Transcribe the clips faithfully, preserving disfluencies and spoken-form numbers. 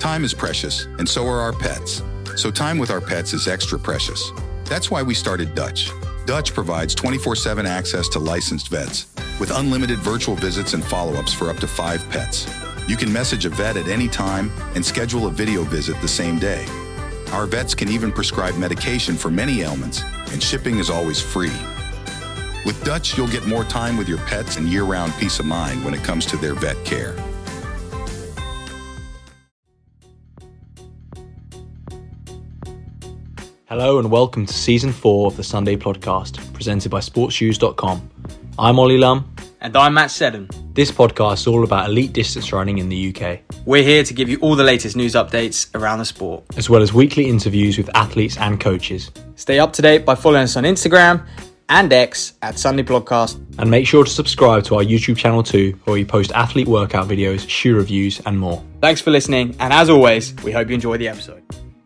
Time is precious, and so are our pets. So time with our pets is extra precious. That's why we started Dutch. Dutch provides twenty-four seven access to licensed vets, with unlimited virtual visits and follow-ups for up to five pets. You can message a vet at any time and schedule a video visit the same day. Our vets can even prescribe medication for many ailments, and shipping is always free. With Dutch, you'll get more time with your pets and year-round peace of mind when it comes to their vet care. Hello and welcome to Season four of the Sunday Podcast, presented by sports shoes dot com. I'm Ollie Lum. And I'm Matt Seddon. This podcast is all about elite distance running in the U K. We're here to give you all the latest news updates around the sport, as well as weekly interviews with athletes and coaches. Stay up to date by following us on Instagram and X at Sunday Podcast. And make sure to subscribe to our YouTube channel too, where we post athlete workout videos, shoe reviews and more. Thanks for listening, and as always, we hope you enjoy the episode.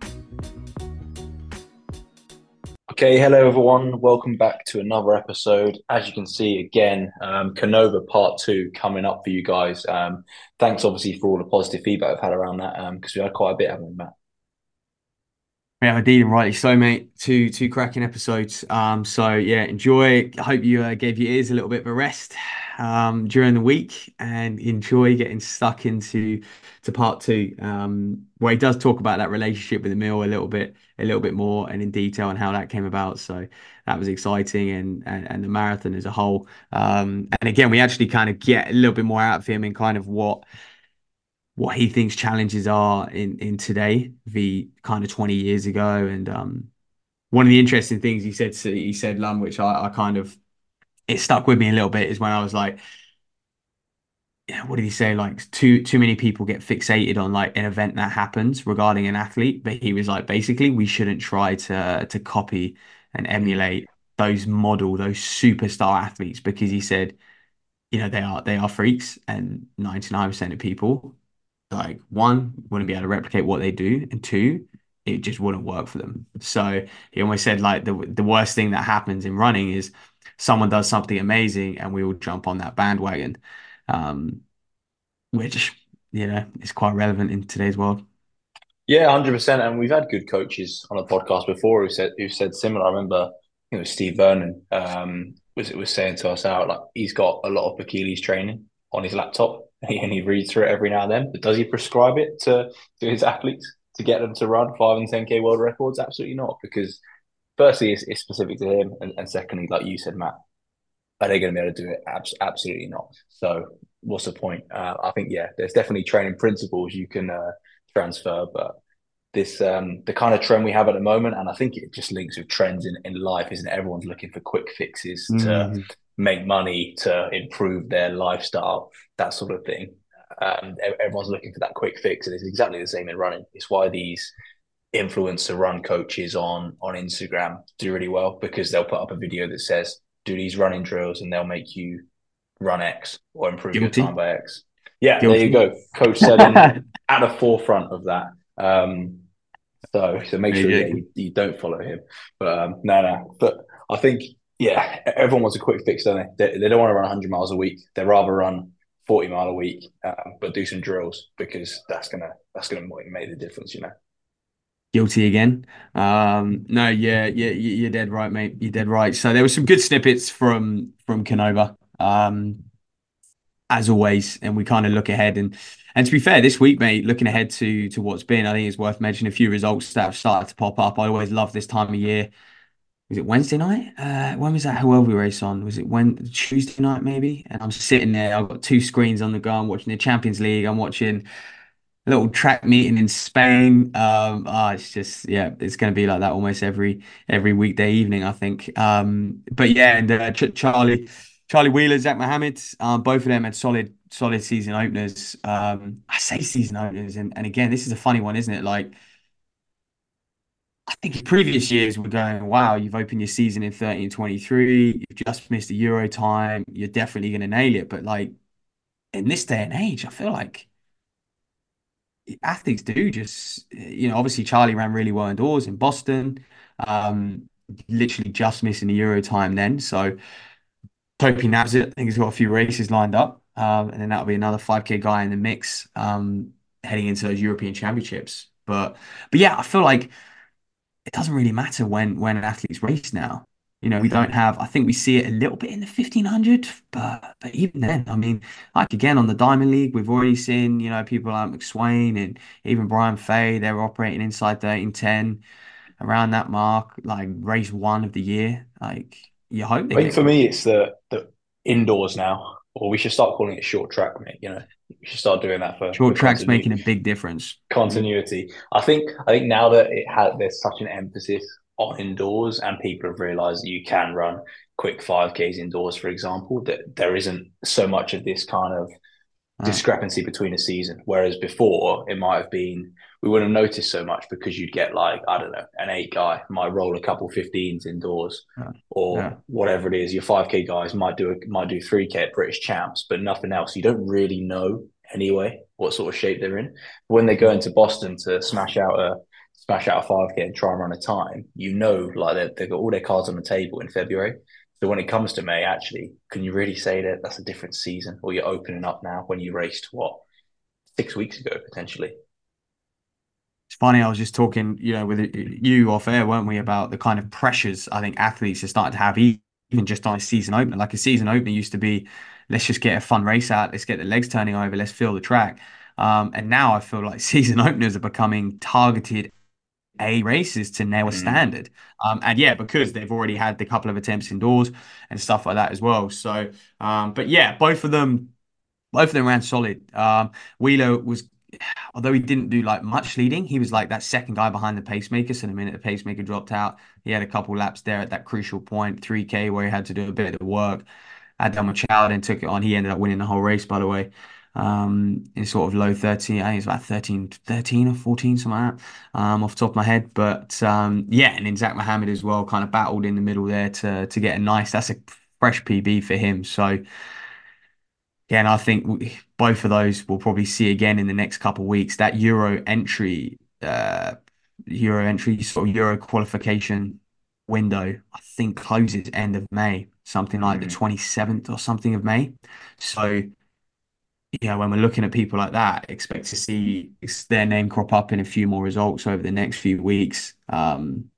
Okay, hello everyone. Welcome back to another episode. As you can see, again, um, Canova Part two coming up for you guys. Um, thanks, obviously, for all the positive feedback I've had around that, because um, we had quite a bit, haven't we, Matt? Yeah, indeed, and rightly so, mate. Two two cracking episodes. Um, so yeah, enjoy. I hope you uh, gave your ears a little bit of a rest um, during the week, and enjoy getting stuck into to part two, um, where he does talk about that relationship with Emil a little bit, a little bit more, and in detail and how that came about. So that was exciting, and and, and the marathon as a whole. Um, and again, we actually kind of get a little bit more out of him and kind of what. what he thinks challenges are in, in today, the kind of twenty years ago. And um, one of the interesting things he said, he said, Lum, which I, I kind of, it stuck with me a little bit, is when I was like, yeah, what did he say? Like too, too many people get fixated on like an event that happens regarding an athlete. But he was like, basically, we shouldn't try to, to copy and emulate those model, those superstar athletes, because he said, you know, they are, they are freaks, and ninety-nine percent of people, like, one, wouldn't be able to replicate what they do, and two, it just wouldn't work for them. So he almost said, like, the the worst thing that happens in running is someone does something amazing and we all jump on that bandwagon, um, which, you know, is quite relevant in today's world. Yeah, one hundred percent. And we've had good coaches on the podcast before who said who said similar. I remember, you know, Steve Vernon um, was was saying to us out, like, he's got a lot of Achilles training on his laptop, and he reads through it every now and then. But does he prescribe it to, to his athletes to get them to run five and ten K world records? Absolutely not, because firstly, it's, it's specific to him. And, and secondly, like you said, Matt, are they going to be able to do it? Abs- absolutely not. So what's the point? Uh, I think, yeah, there's definitely training principles you can uh, transfer. But this, um, the kind of trend we have at the moment, and I think it just links with trends in, in life, isn't it? Everyone's looking for quick fixes to mm. make money, to improve their lifestyle, that sort of thing. Um, everyone's looking for that quick fix, and it's exactly the same in running. It's why these influencer run coaches on on Instagram do really well, because they'll put up a video that says, do these running drills and they'll make you run X or improve Guilty. your time by X. Yeah, Guilty. There you go. Coach Seddon at the forefront of that. Um, so so make sure yeah, you, you don't follow him. But um, no, no. But I think, yeah, everyone wants a quick fix, don't they? They, they don't want to run one hundred miles a week. They'd rather run forty mile a week, um, but do some drills, because that's gonna that's gonna make the difference, you know. Guilty again. Um, no, yeah, yeah, you're dead right, mate. You're dead right. So there were some good snippets from from Canova, um, as always, and we kind of look ahead. And and to be fair, this week, mate, looking ahead to to what's been, I think it's worth mentioning a few results that have started to pop up. I always love this time of year. Was it Wednesday night? Uh, when was that Huelva race on? Was it when Tuesday night maybe? And I'm sitting there. I've got two screens on the go. I'm watching the Champions League. I'm watching a little track meeting in Spain. Um, oh, it's just yeah, it's going to be like that almost every every weekday evening, I think. Um, but yeah, and uh, Ch- Charlie Charlie Wheeler, Zach Mohammed, um, both of them had solid solid season openers. Um, I say season openers, and and again, this is a funny one, isn't it? Like, I think in previous years we're going, wow, you've opened your season in thirteen twenty-three, you've just missed a Euro time, you're definitely going to nail it. But like, in this day and age, I feel like athletes do just, you know, obviously Charlie ran really well indoors in Boston, um, literally just missing the Euro time then. So hope he nabs it. I think he's got a few races lined up, um, and then that'll be another five K guy in the mix. Um, heading into those European Championships. But but yeah, I feel like it doesn't really matter when when an athlete's race now. You know, we don't have, I think we see it a little bit in the fifteen hundred, but but even then, I mean, like again on the Diamond League, we've already seen, you know, people like McSwain and even Brian Fay, they're operating inside thirteen ten around that mark, like race one of the year. Like you hope they I think get for me, it's the the indoors now, or we should start calling it short track, mate. You know, we should start doing that for short for tracks continuity. making a big difference. Continuity. I think I think now that it had there's such an emphasis on indoors, and people have realised that you can run quick five Ks indoors, for example, that there isn't so much of this kind of Uh, discrepancy between a season. Whereas before, it might have been we wouldn't have noticed so much because you'd get like I don't know an eight guy might roll a couple fifteens indoors, uh, yeah. or whatever it is. Your five K guys might do a, might do three K at British Champs, but nothing else. You don't really know anyway what sort of shape they're in. When they go into Boston to smash out a smash out a five K and try and run a time, you know, like they've got all their cards on the table in February. So when it comes to May, actually, can you really say that that's a different season, or you're opening up now when you raced what six weeks ago potentially? It's funny, I was just talking, you know, with you off air, weren't we, about the kind of pressures I think athletes are starting to have, e- even just on a season opener. Like a season opener used to be, let's just get a fun race out, let's get the legs turning over, let's feel the track. Um, and now I feel like season openers are becoming targeted A races to nail a Mm. standard. Um, and yeah, because they've already had the couple of attempts indoors and stuff like that as well. So, um, but yeah, both of them, both of them ran solid. Um, Wheeler was, although he didn't do like much leading, he was like that second guy behind the pacemaker. So the minute the pacemaker dropped out, he had a couple laps there at that crucial point, three K, where he had to do a bit of the work. Adam Machado then took it on. He ended up winning the whole race, by the way. Um, in sort of low thirteen, I think it's about thirteen, thirteen or fourteen, something like that, um, off the top of my head. But um, yeah, and then Zach Mohammed as well kind of battled in the middle there to to get a nice, that's a fresh P B for him. So yeah, and I think we, both of those we'll probably see again in the next couple of weeks. That Euro entry, uh, Euro entry, sort of Euro qualification window, I think closes end of May, something like the Mm. twenty-seventh or something of May. So, you know, when we're looking at people like that, expect to see their name crop up in a few more results over the next few weeks. Um,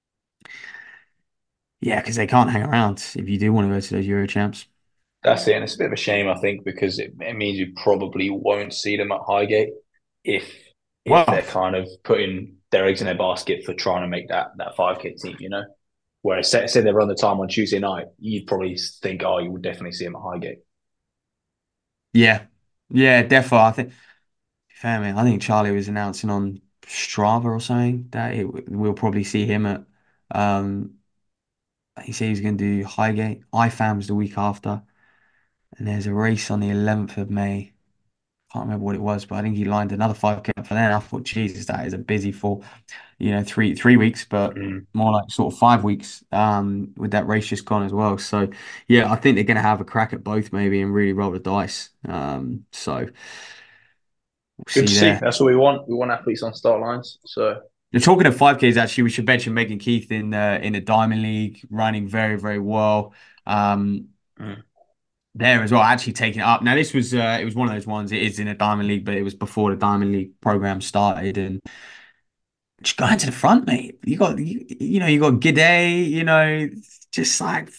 yeah, because they can't hang around if you do want to go to those Euro champs. That's it, and it's a bit of a shame, I think, because it, it means you probably won't see them at Highgate if if Well, they're kind of putting their eggs in their basket for trying to make that that five K team, you know. Whereas say, say they run the time on Tuesday night, you'd probably think, oh, you would definitely see them at Highgate. yeah, yeah, definitely. I think. Fair man, I think Charlie was announcing on Strava or something that it, we'll probably see him at. Um, he said he's going to do Highgate. I FAM's the week after, and there's a race on the eleventh of May. Can't remember what it was, but I think he lined another five K up for then. I thought, Jesus, that is a busy for, you know, three three weeks, but Mm. more like sort of five weeks. Um, with that race just gone as well. So yeah, I think they're going to have a crack at both maybe and really roll the dice. Um, so we'll Good to see see. there. That's what we want. We want athletes on start lines. So You're talking of five Ks, actually, we should mention Megan Keith in uh, in the Diamond League, running very, very well. Um, mm. there as well, actually taking it up. Now, this was uh, it was one of those ones. It is in a Diamond League, but it was before the Diamond League program started, and just going to the front, mate. You got you, you know you got Gidey, you know, just like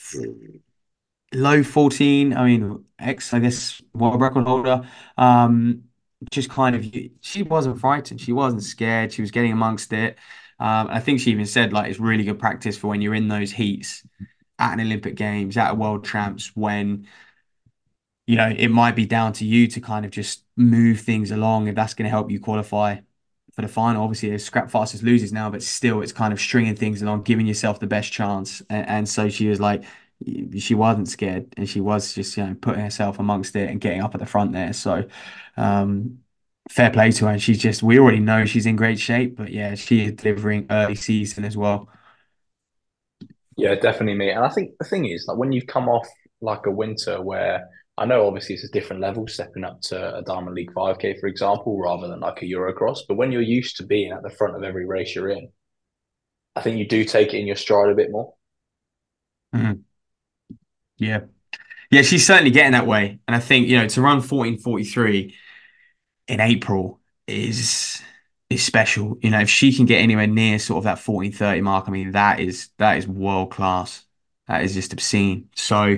low fourteen. I mean, ex, I guess, world record holder. Um, just kind of, she wasn't frightened. She wasn't scared. She was getting amongst it. Um, I think she even said like it's really good practice for when you're in those heats at an Olympic Games, at a World Champs, when you know it might be down to you to kind of just move things along if that's going to help you qualify for the final. Obviously, there's scrap fastest losers now, but still, it's kind of stringing things along, giving yourself the best chance. And, and so she was like, she wasn't scared, and she was just you know putting herself amongst it and getting up at the front there. So, um, fair play to her. And she's just, we already know she's in great shape, but yeah, she is delivering early season as well. Yeah, definitely, mate. And I think the thing is, like when you've come off like a winter where I know obviously it's a different level stepping up to a Diamond League five K, for example, rather than like a Eurocross. But when you're used to being at the front of every race you're in, I think you do take it in your stride a bit more. Mhm. Yeah. Yeah, she's certainly getting that way. And I think, you know, to run fourteen forty-three in April is is special. You know, if she can get anywhere near sort of that fourteen thirty mark, I mean, that is that is world class. That is just obscene. So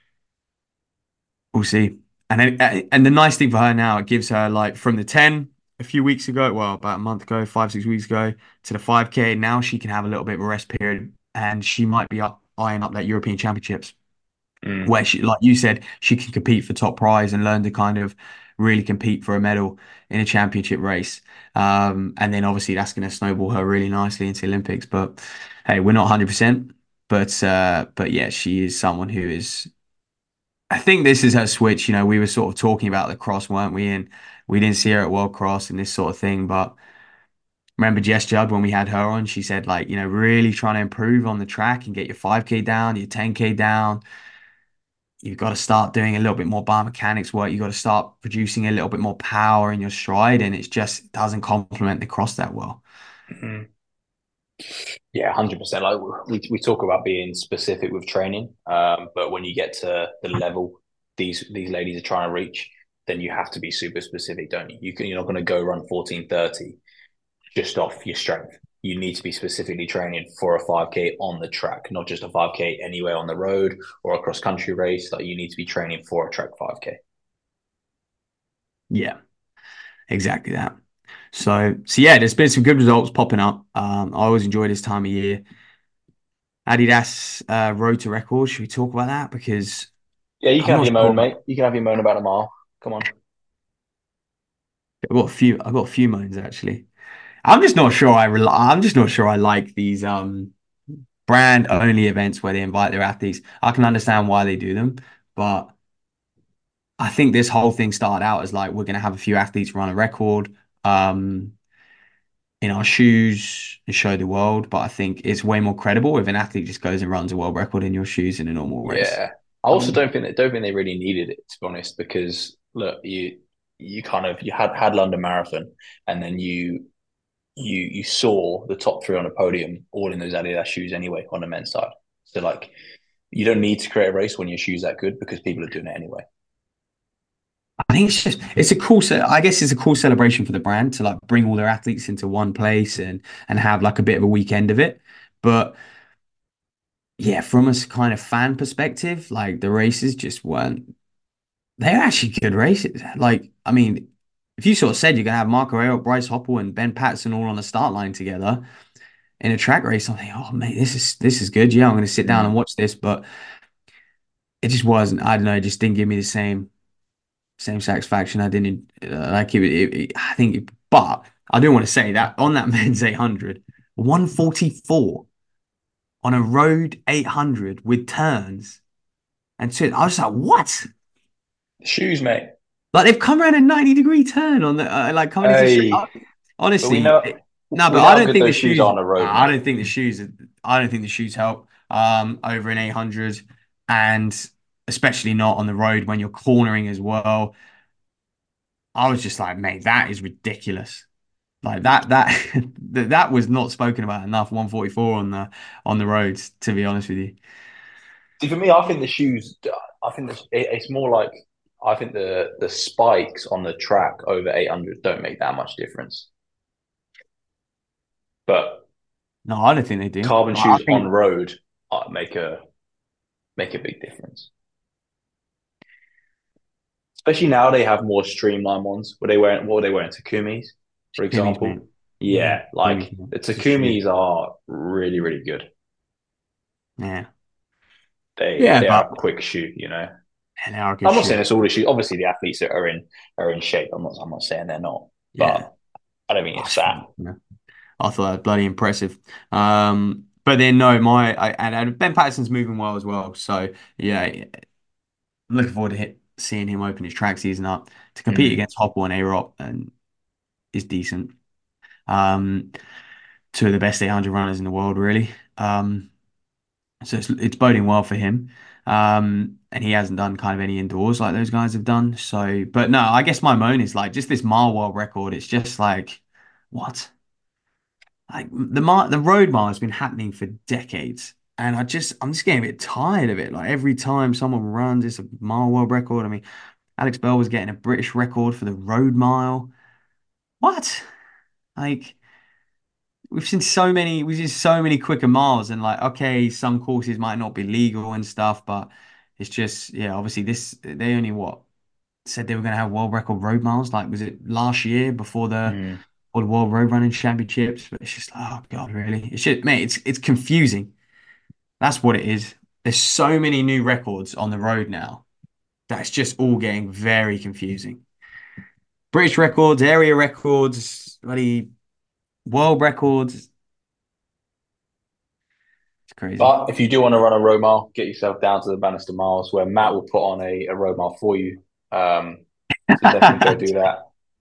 we'll see. And then, uh, and the nice thing for her now, it gives her like from the ten a few weeks ago, well, about a month ago, five, six weeks ago, to the five K. Now she can have a little bit of a rest period and she might be up eyeing up that European Championships Mm. where she, like you said, she can compete for top prize and learn to kind of really compete for a medal in a championship race. Um, and then obviously that's going to snowball her really nicely into the Olympics. But hey, we're not one hundred percent. But uh, but yeah, she is someone who is. I think this is her switch. You know, we were sort of talking about the cross, weren't we? And we didn't see her at World Cross and this sort of thing. But remember Jess Judd when we had her on, she said like, you know, really trying to improve on the track and get your five K down, your ten K down. You've got to start doing a little bit more biomechanics work. You've got to start producing a little bit more power in your stride, and it just doesn't complement the cross that well. Mhm. Yeah, one hundred percent. Like we we talk about being specific with training, um, but when you get to the level these these ladies are trying to reach, then you have to be super specific, don't you? You can, you're not going to go run fourteen thirty just off your strength. You need to be specifically training for a five K on the track, not just a five K anywhere on the road or a cross country race. Like you need to be training for a track five K. Yeah, exactly that. So, so yeah, there's been some good results popping up. Um, I always enjoy this time of year. Adidas uh, Road to Record. Should we talk about that? Because Yeah, you can I'm have not your moan, sure. mate. You can have your moan about a mile. Come on. I've got a few. I've got a few moans actually. I'm just not sure. I rely. I'm just not sure. I like these um brand only events where they invite their athletes. I can understand why they do them, but I think this whole thing started out as like we're going to have a few athletes run a record um, in our shoes and show the world. But I think it's way more credible if an athlete just goes and runs a world record in your shoes in a normal race. Yeah. I also Um, don't think that don't think they really needed it, to be honest, because look, you you kind of you had had London Marathon and then you you you saw the top three on the podium all in those Adidas shoes anyway on the men's side. So like you don't need to create a race when your shoes that good because people are doing it anyway. I think it's just it's a cool. ce- I guess it's a cool celebration for the brand to like bring all their athletes into one place and and have like a bit of a weekend of it. But yeah, from a s- kind of fan perspective, like the races just weren't. They're actually good races. Like, I mean, if you sort of said you're gonna have Marco Arroyo, Bryce Hoppel, and Ben Patterson all on the start line together in a track race, I'm thinking, oh mate, this is this is good. Yeah, I'm gonna sit down and Mm. watch this, but it just wasn't. I don't know. It just didn't give me the same same satisfaction. I didn't uh, like it, it, it- I think, it, but I do want to say that on that men's eight hundred, one forty-four on a road eight hundred with turns and so I was like, what? Shoes, mate. Like they've come around a ninety degree turn on the uh, like coming into straight. Hey, but we Honestly, know it- no, but we know I how don't good think the those shoes are shoes. on the road, I mate. don't think the shoes. I don't think the shoes help um over an eight hundred, and especially not on the road when you're cornering as well. I was just like, mate, that is ridiculous. Like that that that that was not spoken about enough. one forty-four on the on the roads, to be honest with you. See, for me, I think the shoes. I think the, it, it's more like I think the the spikes on the track over eight hundred don't make that much difference. But No, I don't think they do. carbon Like, I shoes on think road uh, make a make a big difference. Especially now they have more streamlined ones. Were they wearing what were they wearing? Takumis, for Kimmy's mate. example. Yeah, Yeah, Kimmy's like mate. the It's a shoe. Takumis are really, really good. Yeah. They Yeah, they are but a quick shoe, you know. and they are a good I'm not shoe. saying it's all the shoes. Obviously, the athletes that are in are in shape. I'm not I'm not saying they're not, Yeah. but I don't think it's That's that. fine. Yeah. I thought that was bloody impressive. Um, but then no, my I, and, and Ben Patterson's moving well as well. So yeah, I'm looking forward to hit, seeing him open his track season up to compete Mm. against Hoppel and A-Rock and is decent. Um, two of the best eight hundred runners in the world, really. Um, so it's it's boding well for him. Um, and he hasn't done kind of any indoors like those guys have done. So, but no, I guess my moan is like just this mile world record. It's just like, what? Like the mar the road mile has been happening for decades, and I just I'm just getting a bit tired of it. Like every time someone runs, it's a mile world record. I mean, Alex Bell was getting a British record for the road mile. what? Like we've seen so many, we've seen so many quicker miles, and like, okay, some courses might not be legal and stuff, but it's just, yeah, obviously this they only what said they were going to have world record road miles. Like, was it last year before the Mm. or the World Road Running Championships? But it's just, oh God, really? It's just, mate, it's it's confusing. That's what it is. There's so many new records on the road now that it's just all getting very confusing. British records, area records, bloody world records. It's crazy. But if you do want to run a road mile, get yourself down to the Bannister Miles, where Matt will put on a, a road mile for you. Um, so definitely go do that.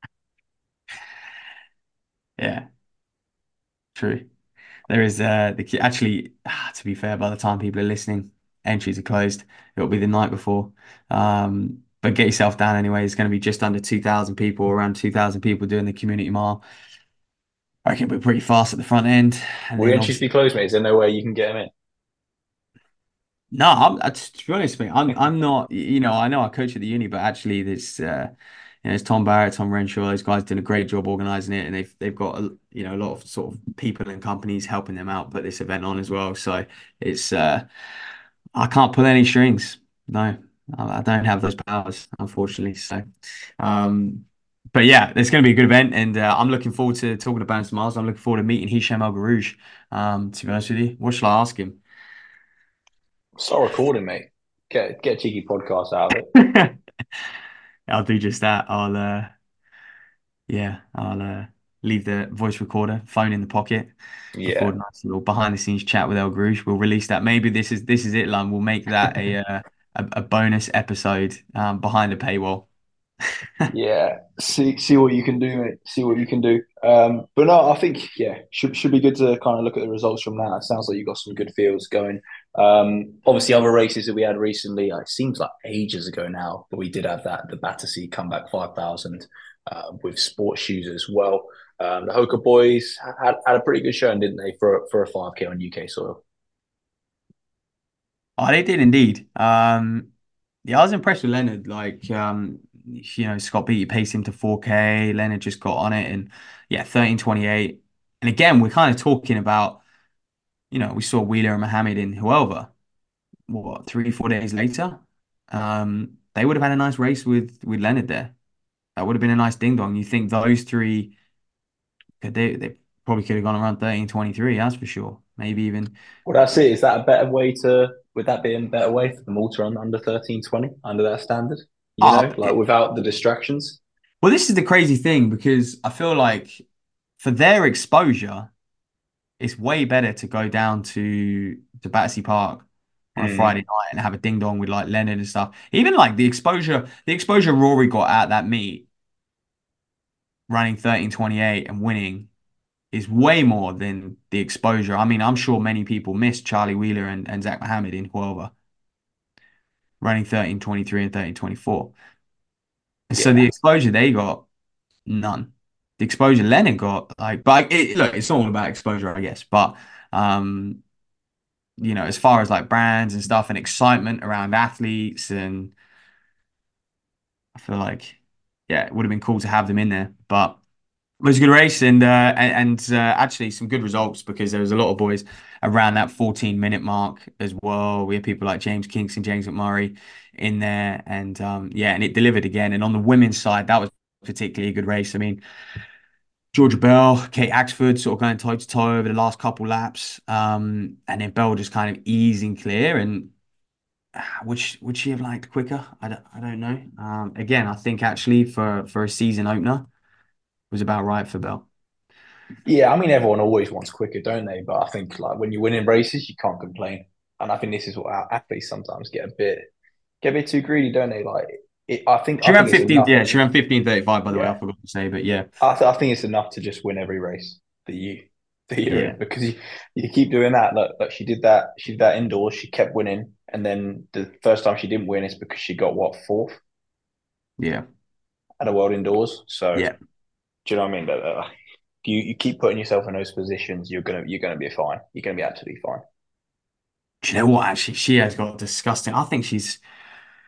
Yeah, true. There is uh the actually ah, to be fair, by the time people are listening, entries are closed. It'll be the night before. Um, but get yourself down anyway. It's going to be just under two thousand people, around two thousand people doing the community mile. I reckon we're pretty fast at the front end, and Will the then entries obviously be closed, mate? Is there no way you can get them in? no. I'm, uh, to be honest, mate, I'm I'm not. You know, I know I coach at the uni, but actually, this uh, you know, it's Tom Barrett, Tom Renshaw. Those guys did a great job organising it, and they've they've got a, you know a lot of sort of people and companies helping them out put this event on as well. So it's uh, I can't pull any strings. No, I I don't have those powers, unfortunately. So, um, but yeah, it's going to be a good event, and uh, I'm looking forward to talking about Bannister Miles. I'm looking forward to meeting Hisham El Garouj. Um, to be honest with you, what shall I ask him? Start recording, mate. Get get a cheeky podcast out of it. I'll do just that. I'll uh yeah, I'll uh leave the voice recorder, phone in the pocket, record Yeah, a nice little behind the scenes chat with El Grouch. We'll release that. Maybe this is this is it, Lon. We'll make that a uh, a, a bonus episode um behind the paywall. yeah. See see what you can do, mate. See what you can do. Um, but no, I think yeah, should should be good to kind of look at the results from that. It sounds like you got some good fields going. Um, obviously other races that we had recently, uh, it seems like ages ago now, but we did have that the Battersea comeback five thousand uh, with sports shoes as well. Um, the Hoka boys had, had a pretty good showing, didn't they, for for a five K on U K soil? Oh, they did indeed. Um, yeah, I was impressed with Leonard. Like, um, you know, Scott Beattie paced him to four K. Leonard just got on it, and yeah, thirteen twenty-eight. And again, we're kind of talking about, you know, we saw Wheeler and Mohammed in Huelva, what, three, four days later. Um, they would have had a nice race with with Leonard there. That would have been a nice ding dong. You think those three could they they probably could have gone around thirteen twenty-three, that's for sure. Maybe even Well, that's it. Is that a better way to? Would that be a better way for them all to run under thirteen twenty under that standard? You know, up. like without the distractions. Well, this is the crazy thing because I feel like for their exposure, it's way better to go down to to Battersea Park on a Friday Mm. night and have a ding dong with like Leonard and stuff. Even like the exposure, the exposure Rory got at that meet, running thirteen twenty-eight and winning, is way more than the exposure. I mean, I'm sure many people missed Charlie Wheeler and, and Zach Mohammed in Huelva running thirteen twenty-three and thirteen twenty-four. And so the Yeah, exposure they got, none. The exposure Leonard got, like, but it, look, it's all about exposure, I guess. But um, you know, as far as like brands and stuff and excitement around athletes, and I feel like, yeah, it would have been cool to have them in there. But it was a good race, and uh, and, and uh, actually some good results because there was a lot of boys around that fourteen minute mark as well. We had people like James Kingston, James McMurray in there, and um, yeah, and it delivered again. And on the women's side, that was particularly a good race. I mean, Georgia Bell, Kate Axford sort of going toe to toe over the last couple laps, um, and then Bell just kind of easing clear. And ah, would she, would she have liked quicker? I don't, I don't know. Um, again, I think actually for for a season opener was about right for Bell. yeah. I mean, everyone always wants quicker, don't they? But I think like when you're winning races, you can't complain. And I think this is what our athletes sometimes get a bit get a bit too greedy, don't they? Like it, I think She I ran think it's fifteen, enough. yeah, she ran fifteen thirty-five, by the way, I Yeah, forgot to say, but yeah, I, th- I think it's enough to just win every race that you that you're yeah, in because you, you keep doing that. Look, look, she did that. She did that indoors. She kept winning, and then the first time she didn't win is because she got what fourth yeah, at a world indoors. So yeah. do you know what I mean? But uh, you you keep putting yourself in those positions, you're gonna you're gonna be fine. You're gonna be absolutely fine. Do you know what, actually, she has got disgusting. I think she's,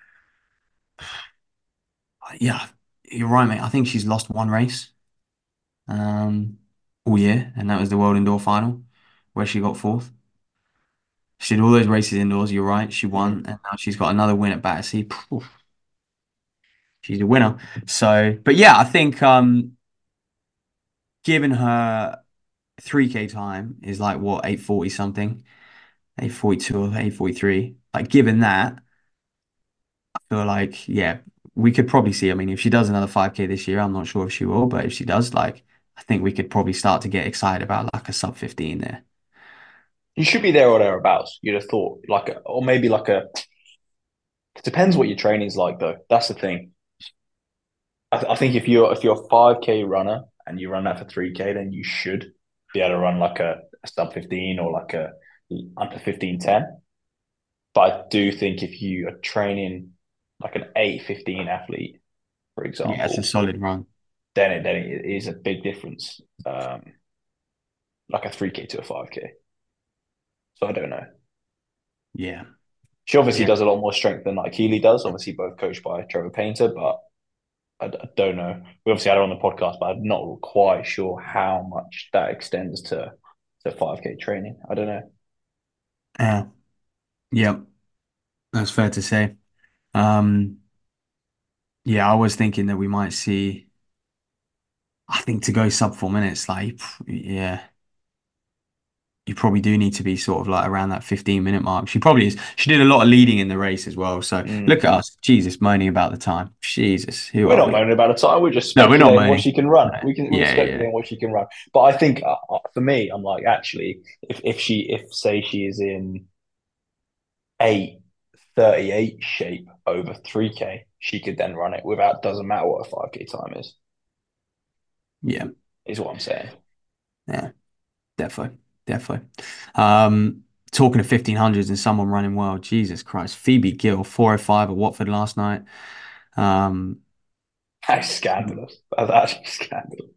yeah, you're right, mate. I think she's lost one race. um, all year, and that was the World Indoor Final, where she got fourth. She did all those races indoors. You're right, she won, Mm. and now she's got another win at Battersea. Phew, she's a winner. So, but yeah, I think um, given her three K time is like what eight forty something, eight forty-two or eight forty-three. Like given that, I feel like yeah, we could probably see. I mean, if she does another five K this year, I'm not sure if she will, but if she does, like I think we could probably start to get excited about like a sub fifteen there. You should be there or thereabouts. You'd have thought, like, a, or maybe like a. It depends what your training's like, though. That's the thing. I, th- I think if you're if you're a five K runner and you run that for three K, then you should be able to run like a, a sub fifteen or like a under fifteen ten. But I do think if you are training like an eight fifteen athlete, for Yeah, it's a example, solid run. then it then it is a big difference. Um, like a three K to a five K. So I don't know. Yeah, She obviously yeah. does a lot more strength than like Keely does. Obviously, both coached by Trevor Painter, but I, I don't know. We obviously had her on the podcast, but I'm not quite sure how much that extends to to five K training. I don't know. Yeah, yeah, that's fair to say. Um, yeah, I was thinking that we might see. I think to go sub four minutes, like yeah, you probably do need to be sort of like around that fifteen minute mark. She probably is. She did a lot of leading in the race as well. So Mm. look at us, Jesus, moaning about the time. Jesus, who We're are not we? moaning about the time. We're just No, we're not speculating what moaning. she can run. No. We can we're Yeah, yeah, speculating what she can run. But I think uh, uh, for me, I'm like actually, if if she if say she is in eight thirty eight shape over three K, she could then run it without. Doesn't matter what a five K time is. yeah, Is what I'm saying. yeah, definitely, definitely. Um, talking of fifteen hundreds and someone running well, Jesus Christ, Phoebe Gill, four oh five at Watford last night. Um, That's scandalous. That's actually scandalous.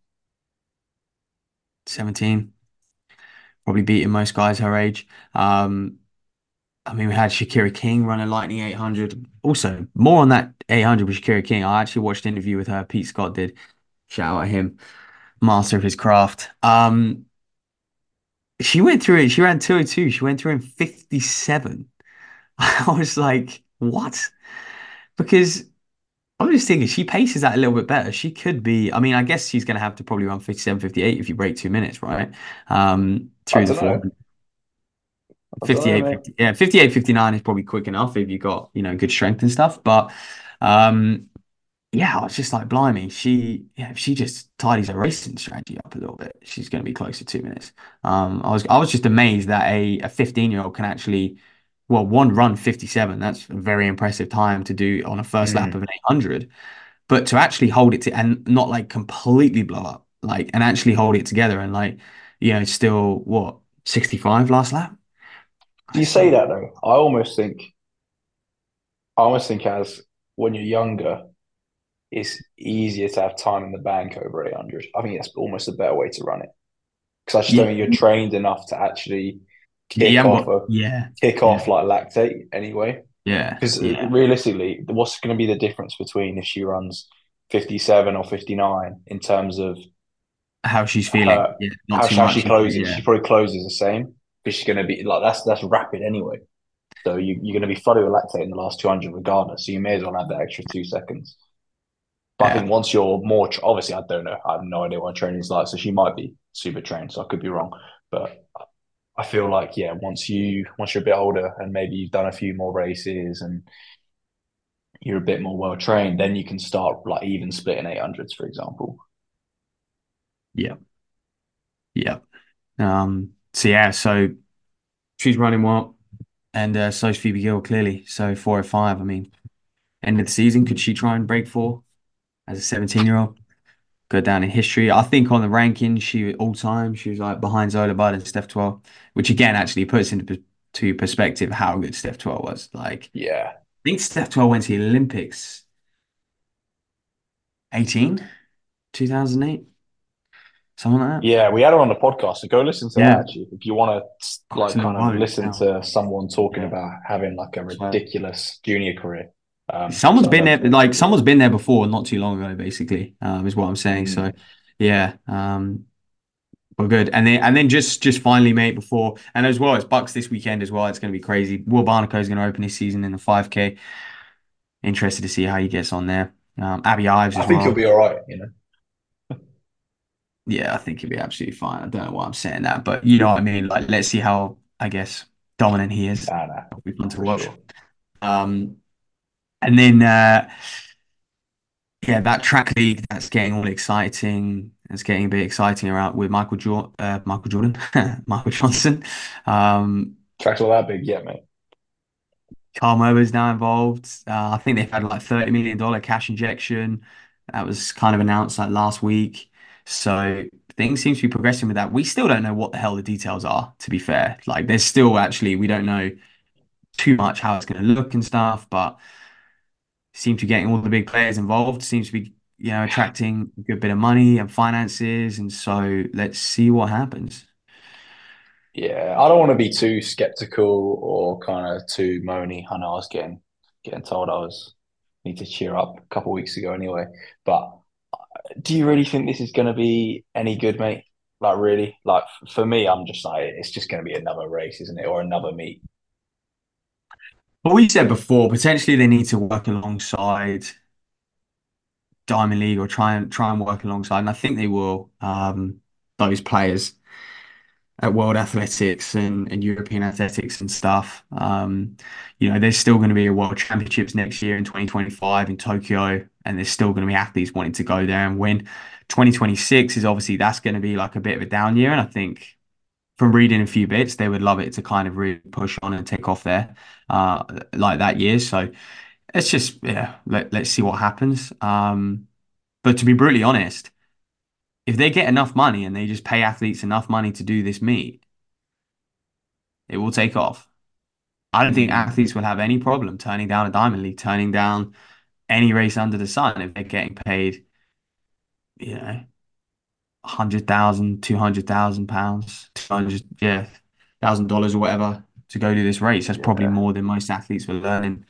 seventeen, probably beating most guys her age. Um, I mean, we had Shakira King run a Lightning eight hundred. Also, more on that eight hundred with Shakira King. I actually watched an interview with her. Pete Scott did. Shout out him, master of his craft. Um, she went through it. She ran two oh two. She went through in fifty-seven. I was like, what? Because I was just thinking, she paces that a little bit better. She could be, I mean, I guess she's going to have to probably run fifty-seven, fifty-eight if you break two minutes, right? Um, I through the don't four. know. I don't know, fifty-eight, mate. fifty, yeah, fifty-eight, fifty-nine is probably quick enough if you got, you know, good strength and stuff. But um, yeah, I was just like, blimey, she, yeah, if she just tidies her racing strategy up a little bit, she's going to be close to two minutes. Um, I was, I was just amazed that a, a fifteen year old can actually, well, one run fifty-seven. That's a very impressive time to do on a first lap of Mm. an eight hundred, but to actually hold it to and not like completely blow up, like, and actually hold it together and like, you know, still what, sixty-five last lap? You That's say so, that though. I almost think, I almost think as when you're younger, it's easier to have time in the bank over eight hundred. I think that's almost a better way to run it because I just yeah, don't think you're trained enough to actually yeah, you kick haven't off got, a yeah, kick yeah, off like lactate anyway. yeah, Because yeah. realistically, what's going to be the difference between if she runs fifty-seven or fifty-nine in terms of How she's feeling, her yeah, not how, too how she much. closes? Yeah, She probably closes the same because she's going to be like that's that's rapid anyway. So you, you're going to be flooded with lactate in the last two hundred regardless. So you may as well have that extra two seconds. But I yeah, think once you're more, obviously, I don't know. I have no idea what training is like. So she might be super trained. So I could be wrong. But I feel like, yeah, once you, once you're a bit older and maybe you've done a few more races and you're a bit more well trained, then you can start like even splitting eight hundreds, for example. yeah, yeah. Um, so yeah, so she's running well, and uh, so's Phoebe Gill clearly. So four or five. I mean, end of the season, could she try and break four as a seventeen year old? Go down in history. I think on the rankings, she all time she was like behind Zola Budd and Steph Twelve, which again actually puts into to perspective how good Steph Twelve was. Like I Yeah. think Steph Twelve went to the Olympics eighteen, two thousand eight, something like that. Yeah, we had her on the podcast, so go listen to that Yeah, actually. If you want to God, it's like a little kind of while ago listen now. to someone talking Yeah, about having like a so ridiculous junior career. Um, someone's so I been don't there, think like someone's been there before, not too long ago, basically, um, is what I'm saying. mm, So Yeah. Um, well, good. And then and then just just finally, mate, before and as well, it's Bucks this weekend as well. It's going to be crazy. Will Barnacle is going to open his season in the five K. Interested to see how he gets on there. Um, Abby Ives I as think he'll well. be all right. You know. Yeah, I think he'll be absolutely fine. I don't know why I'm saying that, but you know what I mean. Like, let's see how, I guess, dominant he is. Nah, nah, It'll be fun to for watch. sure. Um, and then uh, yeah, that track league that's getting all exciting. It's getting a bit exciting around with Michael Jor uh, Michael Jordan, Michael Johnson. Um, Track's not that big yet, mate. Carl Mober's now involved. Uh, I think they've had like thirty million dollar cash injection. That was kind of announced like last week. So things seem to be progressing with that. We still don't know what the hell the details are, to be fair. Like there's still actually we don't know too much how it's going to look and stuff, but seem to be getting all the big players involved, seems to be, you know, attracting a good bit of money and finances. And so let's see what happens. Yeah, I don't want to be too skeptical or kind of too moany. I know I was getting getting told I was need to cheer up a couple of weeks ago anyway. But do you really think this is going to be any good, mate? Like really? Like for me, I'm just like it's just going to be another race, isn't it, or another meet? But we said before, potentially they need to work alongside Diamond League or try and try and work alongside. And I think they will, um, those players at World Athletics and, and European Athletics and stuff. Um, you know, there's still going to be a World Championships next year in twenty twenty-five in Tokyo, and there's still going to be athletes wanting to go there and win. twenty twenty-six is obviously that's going to be like a bit of a down year, and I think from reading a few bits, they would love it to kind of really push on and take off there, uh, like that year. So it's just yeah, let, let's see what happens. Um, but to be brutally honest, if they get enough money and they just pay athletes enough money to do this meet, it will take off. I don't think Mm, athletes will have any problem turning down a Diamond League, turning down any race under the sun if they're getting paid, you know, a hundred thousand, two hundred thousand pounds, two hundred, yeah, thousand dollars or whatever to go do this race. That's probably yeah, more than most athletes will earn in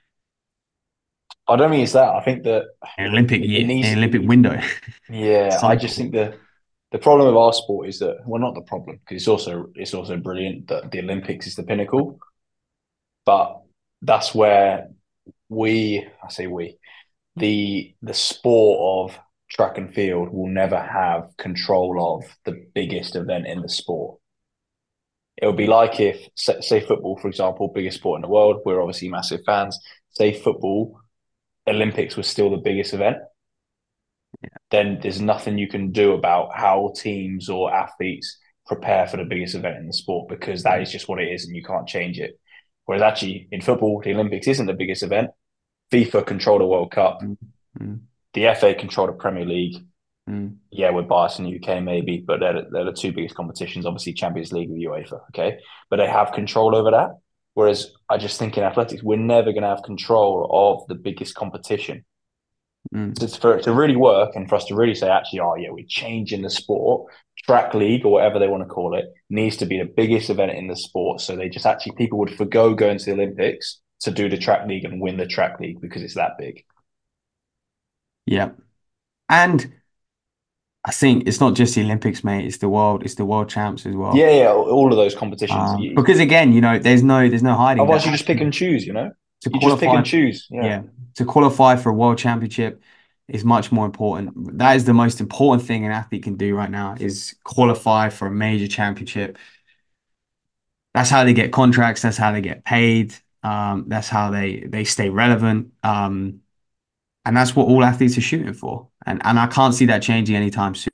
I don't think it's that. I think that an Olympic it, it year, needs. an Olympic window Yeah, I just cycle. think the the problem with our sport is that well, not the problem because it's also it's also brilliant that the Olympics is the pinnacle, but that's where we, I say we, the the sport of track and field will never have control of the biggest event in the sport. It would be like if, say, football, for example, biggest sport in the world. We're obviously massive fans. Say football, Olympics was still the biggest event. Then there's nothing you can do about how teams or athletes prepare for the biggest event in the sport because that is just what it is and you can't change it. Whereas actually in football, the Olympics isn't the biggest event. FIFA control the World Cup. Mm, mm, The F A control the Premier League. mm. Yeah, we're biased in the U K maybe, but they're, they're the two biggest competitions. Obviously, Champions League with UEFA. Okay, but they have control over that. Whereas I just think in athletics, we're never going to have control of the biggest competition. Mm. So for it to really work and for us to really say, actually, oh yeah, we're changing the sport. Track league or whatever they want to call it needs to be the biggest event in the sport. So they just actually people would forgo going to the Olympics to do the track league and win the track league because it's that big. Yeah. And I think it's not just the Olympics, mate. It's the world. It's the world champs as Yeah, well. yeah, all of those competitions. Um, because again, you know, there's no there's no hiding Otherwise, that you just pick actually and choose. You know, to you just pick qualify, and choose. Yeah. yeah, to qualify for a world championship is much more important. That is the most important thing an athlete can do right now is qualify for a major championship. That's how they get contracts. That's how they get paid. Um, that's how they they stay relevant. Um, and that's what all athletes are shooting for. And and I can't see that changing anytime soon.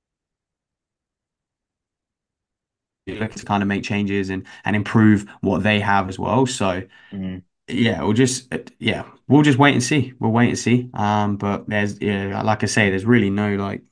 Looking to kind of make changes and and improve what they have as well. So Mm. yeah, we'll just yeah, we'll just wait and see. We'll wait and see. Um, but there's yeah, like I say, there's really no like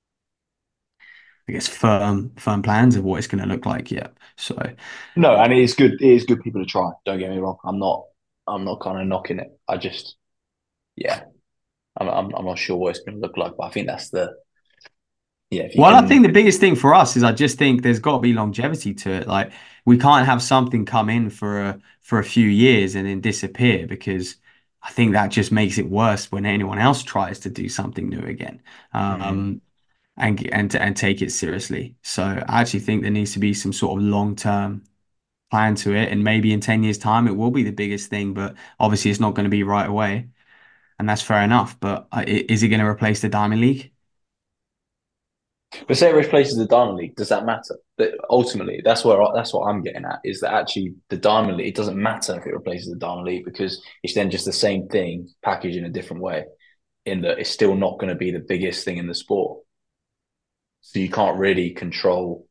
I guess firm firm plans of what it's going to look like yet. So No, and it is good. It is good people to try. Don't get me wrong. I'm not. I'm not kind of knocking it. I just, yeah, I'm. I'm, I'm not sure what it's going to look like, but I think that's the. Yeah, if you well, I think can. the biggest thing for us is I just think there's got to be longevity to it. Like we can't have something come in for a for a few years and then disappear because I think that just makes it worse when anyone else tries to do something new again. Mm, Um, and and and take it seriously. So I actually think there needs to be some sort of long-term plan to it, and maybe in ten years' time it will be the biggest thing, but obviously it's not going to be right away, and that's fair enough. But uh, is it going to replace the Diamond League? But say it replaces the Diamond League, does that matter? But ultimately, that's where that's what I'm getting at, is that actually the Diamond League, it doesn't matter if it replaces the Diamond League, because it's then just the same thing packaged in a different way, in that it's still not going to be the biggest thing in the sport. So you can't really control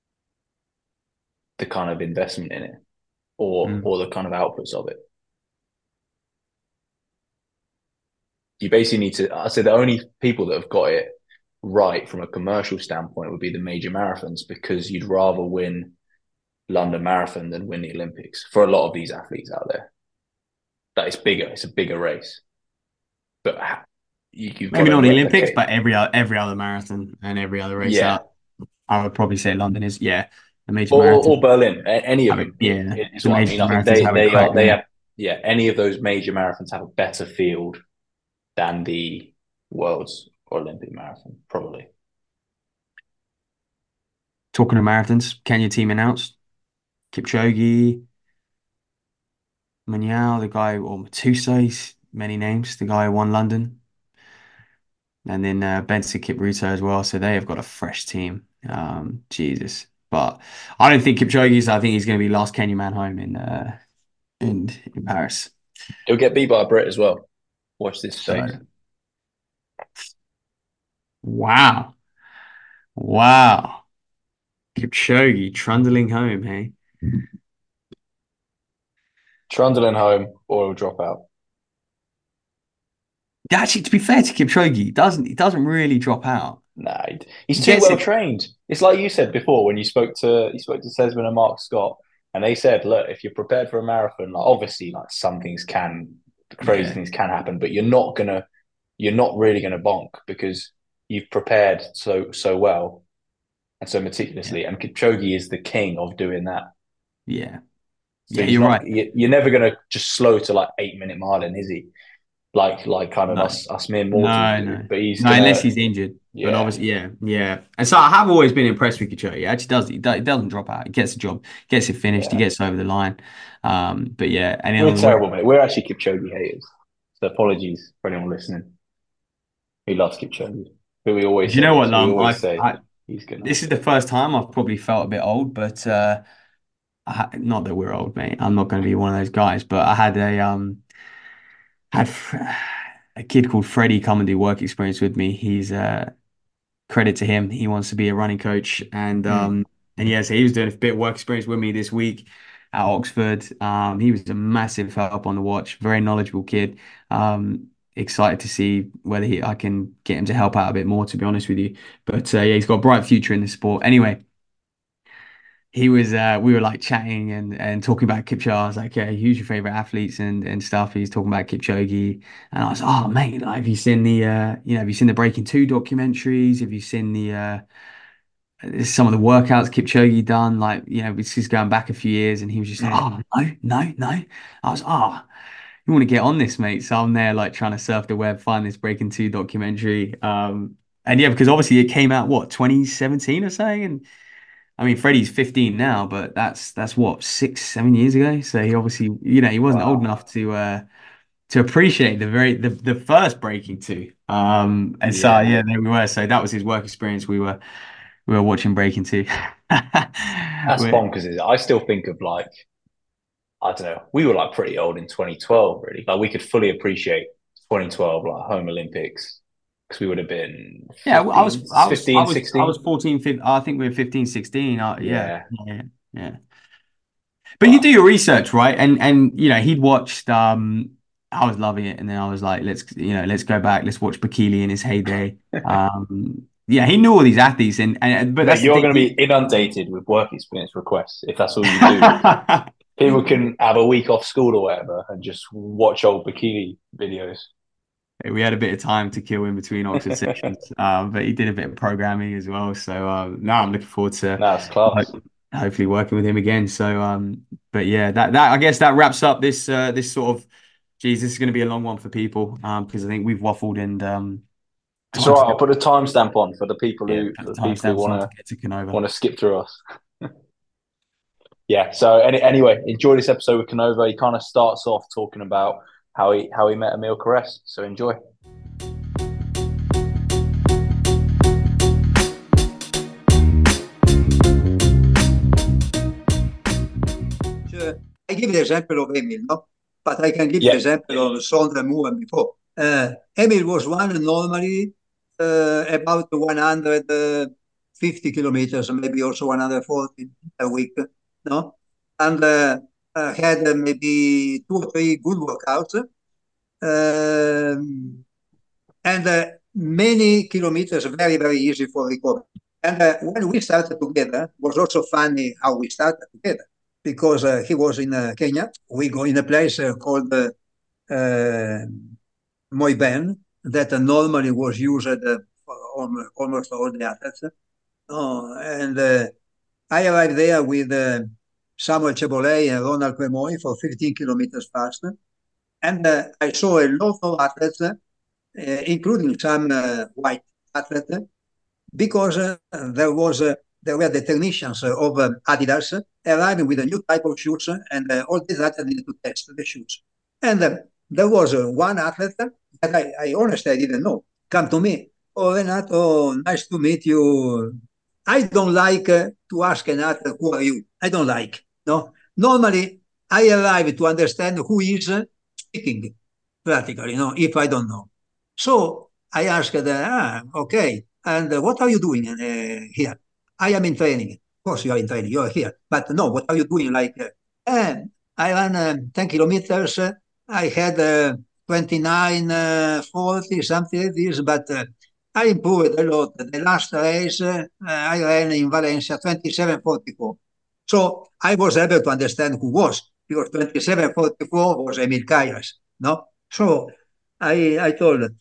the kind of investment in it, or mm. or the kind of outputs of it. You basically need to, I say the only people that have got it right from a commercial standpoint would be the major marathons, because you'd rather win London Marathon than win the Olympics for a lot of these athletes out there. That it's bigger, it's a bigger race. But you, you've maybe not the Olympics, but every every other marathon and every other race. Yeah, out, I would probably say London is yeah the major or, marathon. or Berlin, any of them. Yeah, it's what I mean. I think they they are they have yeah any of those major marathons have a better field than the World's or Olympic marathon, probably. Talking of marathons, Kenya team announced Kipchoge, Manyao, the guy, or Matusa, many names, the guy who won London. And then uh, Benson Kipruto as well. So they have got a fresh team. Um, Jesus. But I don't think Kipchoge's, I think he's going to be last Kenyan man home in, uh, in, in Paris. He'll get beat by a Brit as well. Watch this space. So, wow. Wow. Kipchoge trundling home, hey? Trundling home or he'll drop out. Actually, to be fair to Kipchoge, he doesn't, he doesn't really drop out. Nah, he's too well trained. It's like you said before when you spoke to you spoke to Sesman and Mark Scott, and they said, look, if you're prepared for a marathon, like obviously like some things can crazy yeah. things can happen, but you're not gonna you're not really gonna bonk because you've prepared so so well and so meticulously. Yeah. And Kipchoge is the king of doing that. Yeah. So yeah, you're not, right. You're never gonna just slow to like eight minute miling, is he? Like, like kind of no. us, us mere mortals. No, do. no. But he's no, gonna, unless he's injured. Yeah. But obviously, yeah, yeah. And so I have always been impressed with Kipchoge. He actually does. He, does, he doesn't drop out. He gets the job, gets it finished. Yeah. He gets over the line. Um, but yeah, and we're terrible, mate. We're actually Kipchoge haters. So apologies for anyone listening who loves Kipchoge. But we always, you know what, Lum? I, say I, he's good. This is the first time I've probably felt a bit old, but uh, I, not that we're old, mate. I'm not going to be one of those guys. But I had a um, had. a kid called Freddie come and do work experience with me. He's uh credit to him. He wants to be a running coach. And um mm. and yeah, so he was doing a bit of work experience with me this week at Oxford. Um he was a massive help on the watch, very knowledgeable kid. Um excited to see whether he I can get him to help out a bit more, to be honest with you. But uh, yeah, he's got a bright future in the sport. Anyway, he was uh we were like chatting and and talking about Kipchoge. I was like, yeah, who's your favorite athletes and and stuff. He's talking about Kipchoge, and I was, oh mate, like, have you seen the uh you know have you seen the Breaking Two documentaries? Have you seen the uh some of the workouts Kipchoge done? Like, you know, this is going back a few years, and he was just like, oh no, no, no. I was, oh, you want to get on this, mate? So I'm there like trying to surf the web, find this Breaking Two documentary. Um, and yeah, because obviously it came out what twenty seventeen or something, and I mean, Freddie's fifteen now, but that's that's what six, seven years ago. So he obviously, you know, he wasn't wow. old enough to uh, to appreciate the very the, the first Breaking Two. Um, and yeah. so yeah, there we were. So that was his work experience. We were we were watching Breaking Two. That's we're, bonkers. Is it? I still think of like I don't know. We were like pretty old in twenty twelve, really. Like we could fully appreciate twenty twelve, like home Olympics. Because we would have been fifteen, yeah I was I was, fifteen, I was, sixteen I was fourteen fifteen, I think we were fifteen sixteen uh, yeah. yeah yeah yeah but wow. you do your research, right? And and you know he'd watched um I was loving it, and then I was like, let's you know let's go back, let's watch Bekele in his heyday. um yeah he knew all these athletes, and, and but that's you're going to be inundated with work experience requests if that's all you do. People can have a week off school or whatever and just watch old Bekele videos. We had a bit of time to kill in between Oxford sessions, um, but he did a bit of programming as well. So um, now I'm looking forward to that's class. Ho- hopefully working with him again. So, um, but yeah, that that I guess that wraps up this uh, this sort of. Geez, this is going to be a long one for people um, because I think we've waffled and um, It's all right. I'll put a timestamp on for the people Yeah, who put the the people who timestamps on want to get to Canova. want to skip through us. Yeah. So any, anyway, enjoy this episode with Canova. He kind of starts off talking about how he how he met Emile Cairess. So enjoy. I give the example of Emile, no? But I can give Yeah. the example of Sondre Moore before. Uh, Emile was one normally uh, about one hundred fifty kilometers, maybe also one hundred forty a week, no? And uh, uh, had uh, maybe two or three good workouts. Um, and uh, many kilometers, very, very easy for recovery. And uh, when we started together, it was also funny how we started together, because uh, he was in uh, Kenya. We go in a place uh, called uh, uh, Moiben, that uh, normally was used uh, for almost, almost all the athletes. Oh, and uh, I arrived there with uh, Samuel Chebolet and Ronald Cremoy for fifteen kilometers faster. And uh, I saw a lot of athletes, uh, including some uh, white athletes, because uh, there was uh, there were the technicians uh, of um, Adidas arriving with a new type of shoes, uh, and uh, all these athletes needed to test the shoes. And uh, there was uh, one athlete that I, I honestly I didn't know come to me. Oh, Renato, nice to meet you. I don't like uh, to ask an athlete, who are you? I don't like. No, normally I arrive to understand who is uh, speaking, practically. No, if I don't know. So I asked, uh, ah, okay, and uh, what are you doing uh, here? I am in training. Of course, you are in training. You are here, but no, what are you doing? Like, uh, eh, I ran um, ten kilometers. Uh, I had uh, twenty-nine, uh, forty, something like this, but uh, I improved a lot. The last race, uh, I ran in Valencia twenty-seven forty-four. So I was able to understand who was, because twenty-seven forty-four was Emile Cairess, no? So I, I told her,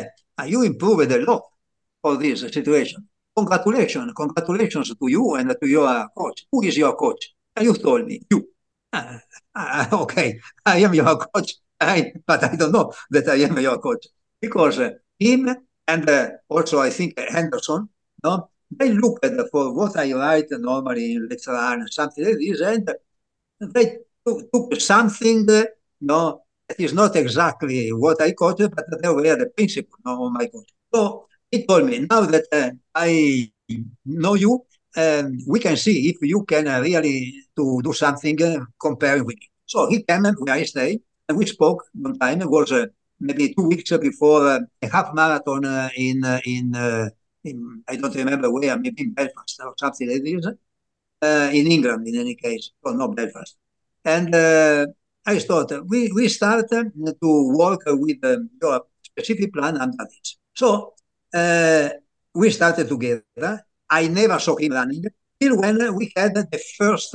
you improved a lot for this situation. Congratulations, congratulations to you and to your coach. Who is your coach? And you told me, you. Uh, uh, okay, I am your coach, I, but I don't know that I am your coach. Because uh, him and uh, also I think Henderson, no, they look at for what I write normally in Let's Run, something like this, and they took, took something, uh, no, that is not exactly what I coach, but they were the principle no, of my coach. So he told me, now that uh, I know you, um, we can see if you can uh, really to do something uh, comparing with me. So he came where I stay, and we spoke one time. It was uh, maybe two weeks before uh, a half marathon uh, in, uh, in, uh, in, I don't remember where, maybe in Belfast or something like this, uh, in England in any case, or not Belfast. And uh, I thought, we, we started to work with um, your specific plan under this. So uh, we started together. I never saw him running till when we had the first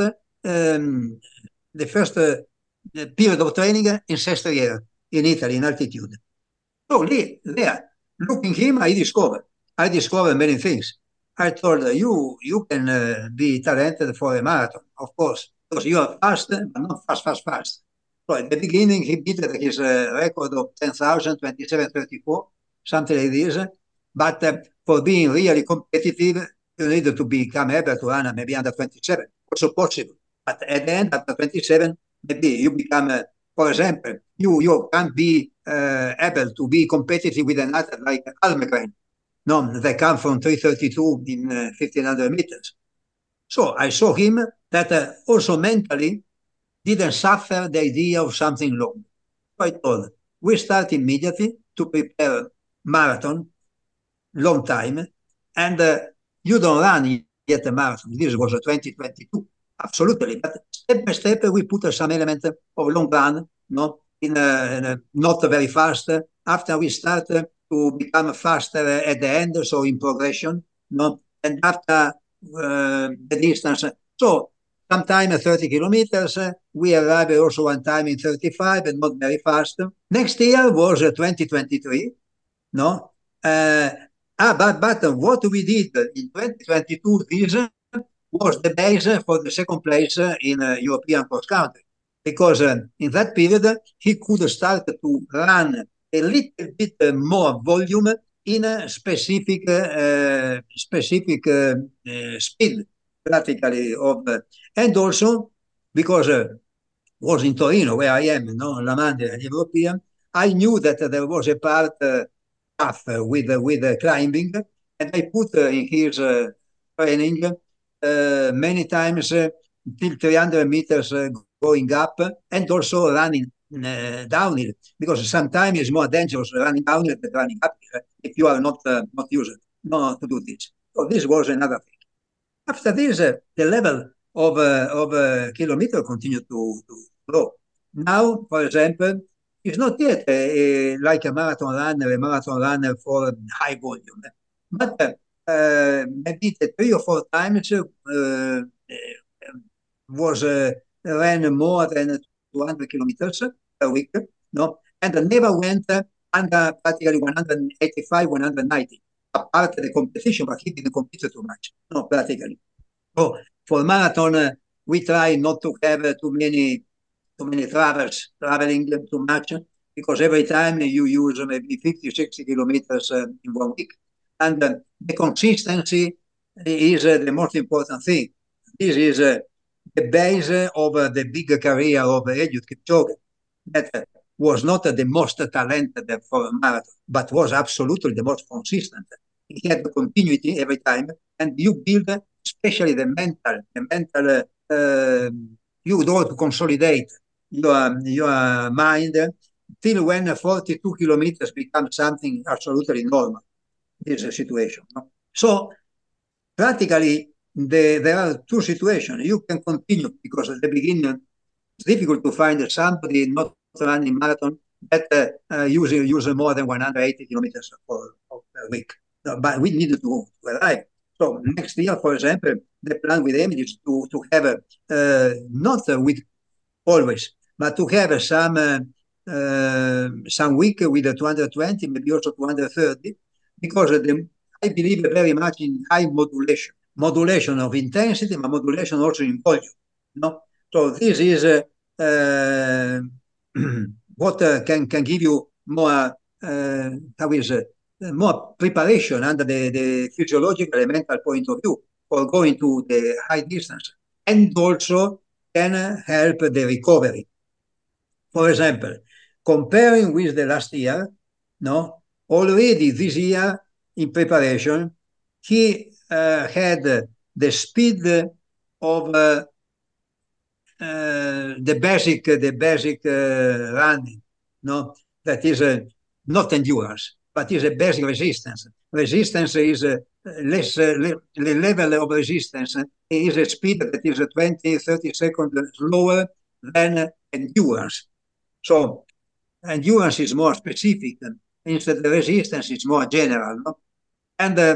um, the first uh, period of training in Sestriere in Italy, in altitude. So there, looking him, I discovered. I discovered many things. I told you, you can uh, be talented for a marathon, of course, because you are fast, but not fast, fast, fast. So at the beginning, he beat his uh, record of ten thousand, twenty-seven thirty-four, something like this. But uh, for being really competitive, you need to become able to run maybe under twenty-seven, also possible. But at the end, after twenty-seven, maybe you become, uh, for example, you, you can't be uh, able to be competitive with an athlete like Almgren. No, they come from three thirty-two in uh, fifteen hundred meters. So I saw him that uh, also mentally didn't suffer the idea of something long. So I told, we start immediately to prepare marathon, long time, and uh, you don't run yet a marathon. This was a twenty twenty-two, absolutely. But step by step, we put uh, some element of long run, no, in, a, in a not very fast. After we start uh, to become faster at the end, so in progression, no, and after uh, the distance. So sometime at thirty kilometers, uh, we arrived also one time in thirty-five, and not very fast. Next year was uh, twenty twenty-three, no. Uh, ah, but but what we did in twenty twenty-two, this was the base for the second place in uh, European cross country, because uh, in that period he could start to run a little bit more volume in a specific uh, specific uh, uh, speed, practically of, uh, and also because uh, was in Torino where I am, no, Le Mans European. I knew that uh, there was a part uh, tough uh, with uh, with uh, climbing, and I put uh, in his uh, training uh, many times uh, till three hundred meters uh, going up, and also running uh, downhill, because sometimes it's more dangerous running downhill than running uphill if you are not uh, not used not to do this. So this was another thing. After this, uh, the level of uh, of uh, kilometer continued to, to grow. Now, for example, it's not yet a, a, like a marathon runner, a marathon runner for high volume, but uh, uh, maybe the three or four times uh, was uh, ran more than two hundred kilometers per week, no, and never went under practically one eighty-five, one ninety. Apart the competition, but he didn't compete too much, no, practically. So for marathon, uh, we try not to have uh, too many too many travels, traveling too much, because every time you use maybe fifty, sixty kilometers uh, in one week. And uh, the consistency is uh, the most important thing. This is uh, the base of uh, the big career of Eliud Kipchoge, that uh, was not uh, the most talented for a marathon, but was absolutely the most consistent. He had the continuity every time, and you build, especially the mental, the mental, uh, you do to consolidate your, your mind till when forty-two kilometers become something absolutely normal. This is a situation. No? So practically, the, there are two situations. You can continue, because at the beginning it's difficult to find somebody not running marathon that uh, uh, uses use more than one hundred eighty kilometers per, per week. No, but we needed to, to arrive. So next year, for example, the plan with Emily is to, to have, uh, not uh, with always, but to have some uh, uh, some week with a two hundred twenty, maybe also two hundred thirty, because the, I believe very much in high modulation, modulation of intensity, but modulation also in volume. No? So this is uh, uh, what uh, can can give you more uh, how is uh, more preparation under the, the physiological and mental point of view for going to the high distance, and also can help the recovery. For example, comparing with the last year, no, already this year in preparation, he uh, had the speed of uh, uh, the basic, the basic uh, running, no, that is uh, not endurance, but is a basic resistance. Resistance is uh, less, uh, le the level of resistance is a speed that is twenty, thirty seconds slower than endurance. So endurance is more specific, instead the resistance is more general. No? And uh,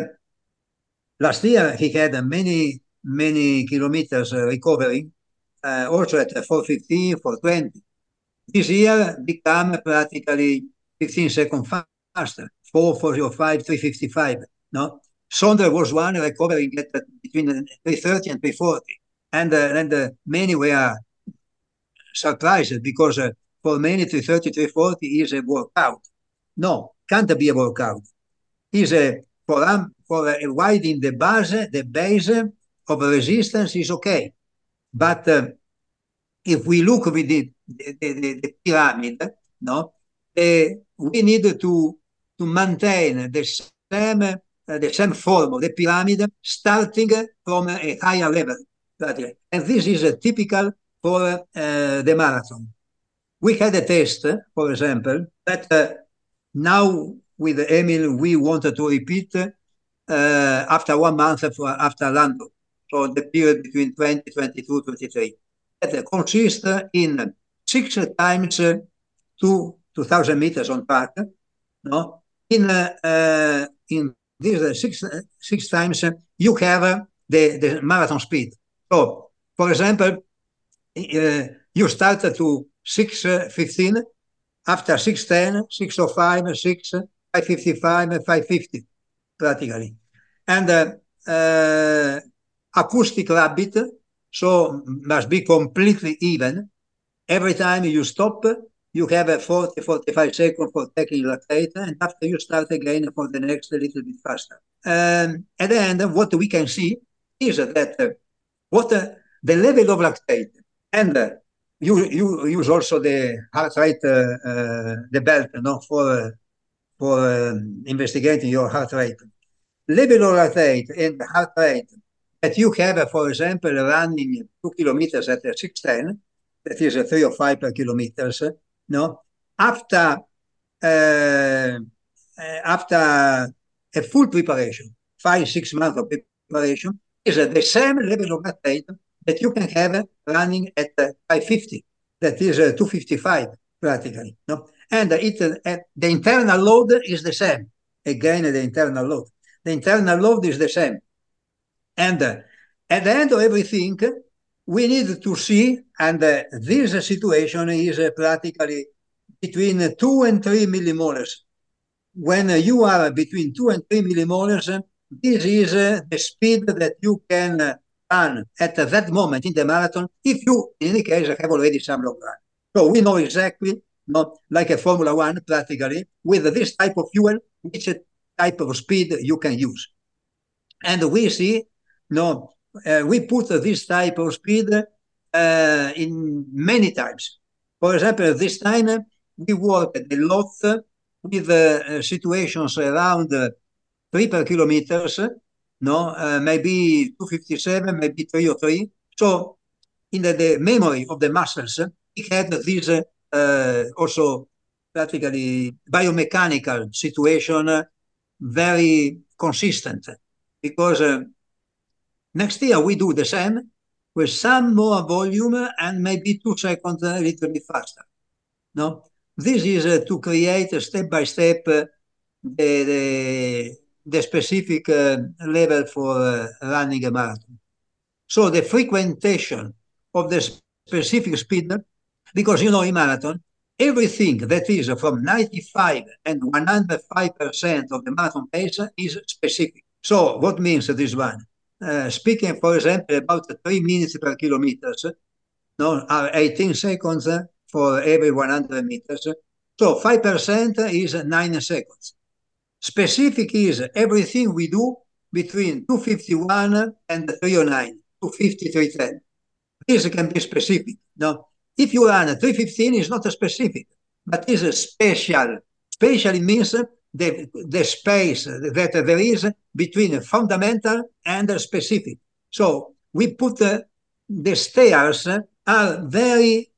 last year he had uh, many, many kilometers uh, recovering, uh, also at four fifteen, four twenty. This year become practically fifteen seconds faster, four forty-five, three fifty-five. No? Sonder was one recovering at uh, between three thirty and three forty. And, uh, and uh, many were surprised, because uh, for many three thirty, three forty is a workout. No, can't be a workout. Is a for um, for a widening the base, the base of resistance is okay. But uh, if we look with the the, the, the pyramid, no, uh, we need to to maintain the same uh, the same form of the pyramid, starting from a higher level. And this is a typical for uh, the marathon. We had a test, for example, that uh, now with Emil, we wanted to repeat uh, after one month for, after London. So the period between twenty, twenty-two, twenty-three. That consists in six times uh, two, two thousand meters on track. No? In, uh, uh, in these uh, six, uh, six times, uh, you have uh, the, the marathon speed. So, for example, uh, you start to six fifteen, after six ten, six oh five, six, five fifty-five, five fifty, practically. And uh, uh, acoustic rabbit, so must be completely even. Every time you stop, you have a forty, forty-five seconds for taking lactate, and after you start again for the next a little bit faster. Um, at the end, what we can see is that uh, what uh, the level of lactate, and uh, you you use also the heart rate, uh, uh, the belt, no, for uh, for um, investigating your heart rate. Level of lactate and heart rate that you have, uh, for example, running two kilometers at uh, six ten, that is uh, three or five per kilometers, uh, no, after uh, after a full preparation, five six months of preparation, is uh, the same level of lactate that you can have running at uh, five fifty, that is uh, two fifty-five practically, no, and uh, it uh, the internal load is the same. Again, the internal load, the internal load is the same, and uh, at the end of everything, we need to see, and uh, this situation is uh, practically between two and three millimolars. When uh, you are between two and three millimolars, uh, this is uh, the speed that you can uh, run at uh, that moment in the marathon, if you, in any case, have already some long run. So we know exactly, not like a Formula One, practically, with this type of fuel, which type of speed you can use. And we see, no, uh, we put this type of speed uh, in many times. For example, this time uh, we worked a lot with uh, situations around uh, three per kilometers, no, uh, maybe two fifty-seven, maybe three oh three. So in the, the memory of the muscles, we had this uh, also practically biomechanical situation uh, very consistent, because uh, next year we do the same with some more volume and maybe two seconds a little bit faster. No, this is uh, to create uh, step by step uh, the, the the specific uh, level for uh, running a marathon. So the frequentation of the specific speed, because you know in marathon, everything that is from ninety-five and one hundred five percent of the marathon pace is specific. So what means this one? Uh, speaking, for example, about three minutes per kilometers, no, are eighteen seconds for every one hundred meters. So five percent is nine seconds. Specific is everything we do between two fifty-one and three oh nine, two fifty, three ten. This can be specific. Now, if you run three fifteen, it's not a specific, but is a special. Special means the, the space that there is between fundamental and specific. So we put uh, the stairs are very,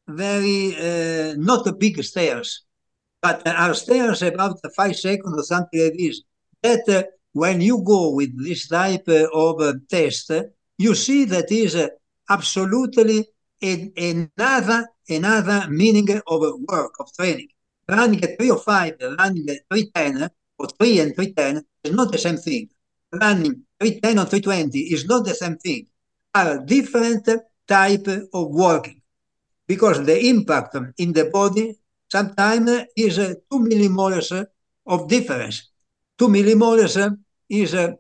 very, uh, not big stairs, but are stairs about five seconds or something like this. That uh, when you go with this type uh, of uh, test, uh, you see that is uh, absolutely a, another, another meaning of uh, work, of training. Running at three oh five, running at three ten, or three and three ten is not the same thing. Running three ten or three twenty is not the same thing. Are different type of working, because the impact in the body sometimes is uh, two millimolars of difference. Two millimolars is uh,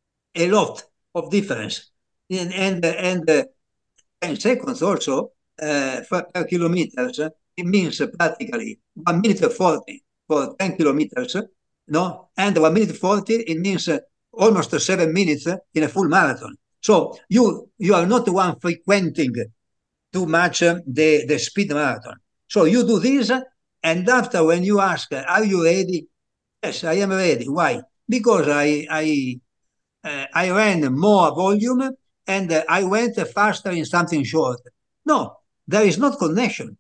a lot of difference. And, and, and uh, ten seconds also uh, per kilometers, it means uh, practically one minute forty for ten kilometers, no? And one minute forty, it means uh, almost seven minutes in a full marathon. So you, you are not the one frequenting too much uh, the, the speed marathon. So you do this, and after when you ask, are you ready? Yes, I am ready. Why? Because I, I, uh, I ran more volume and uh, I went faster in something short. No, there is not connection.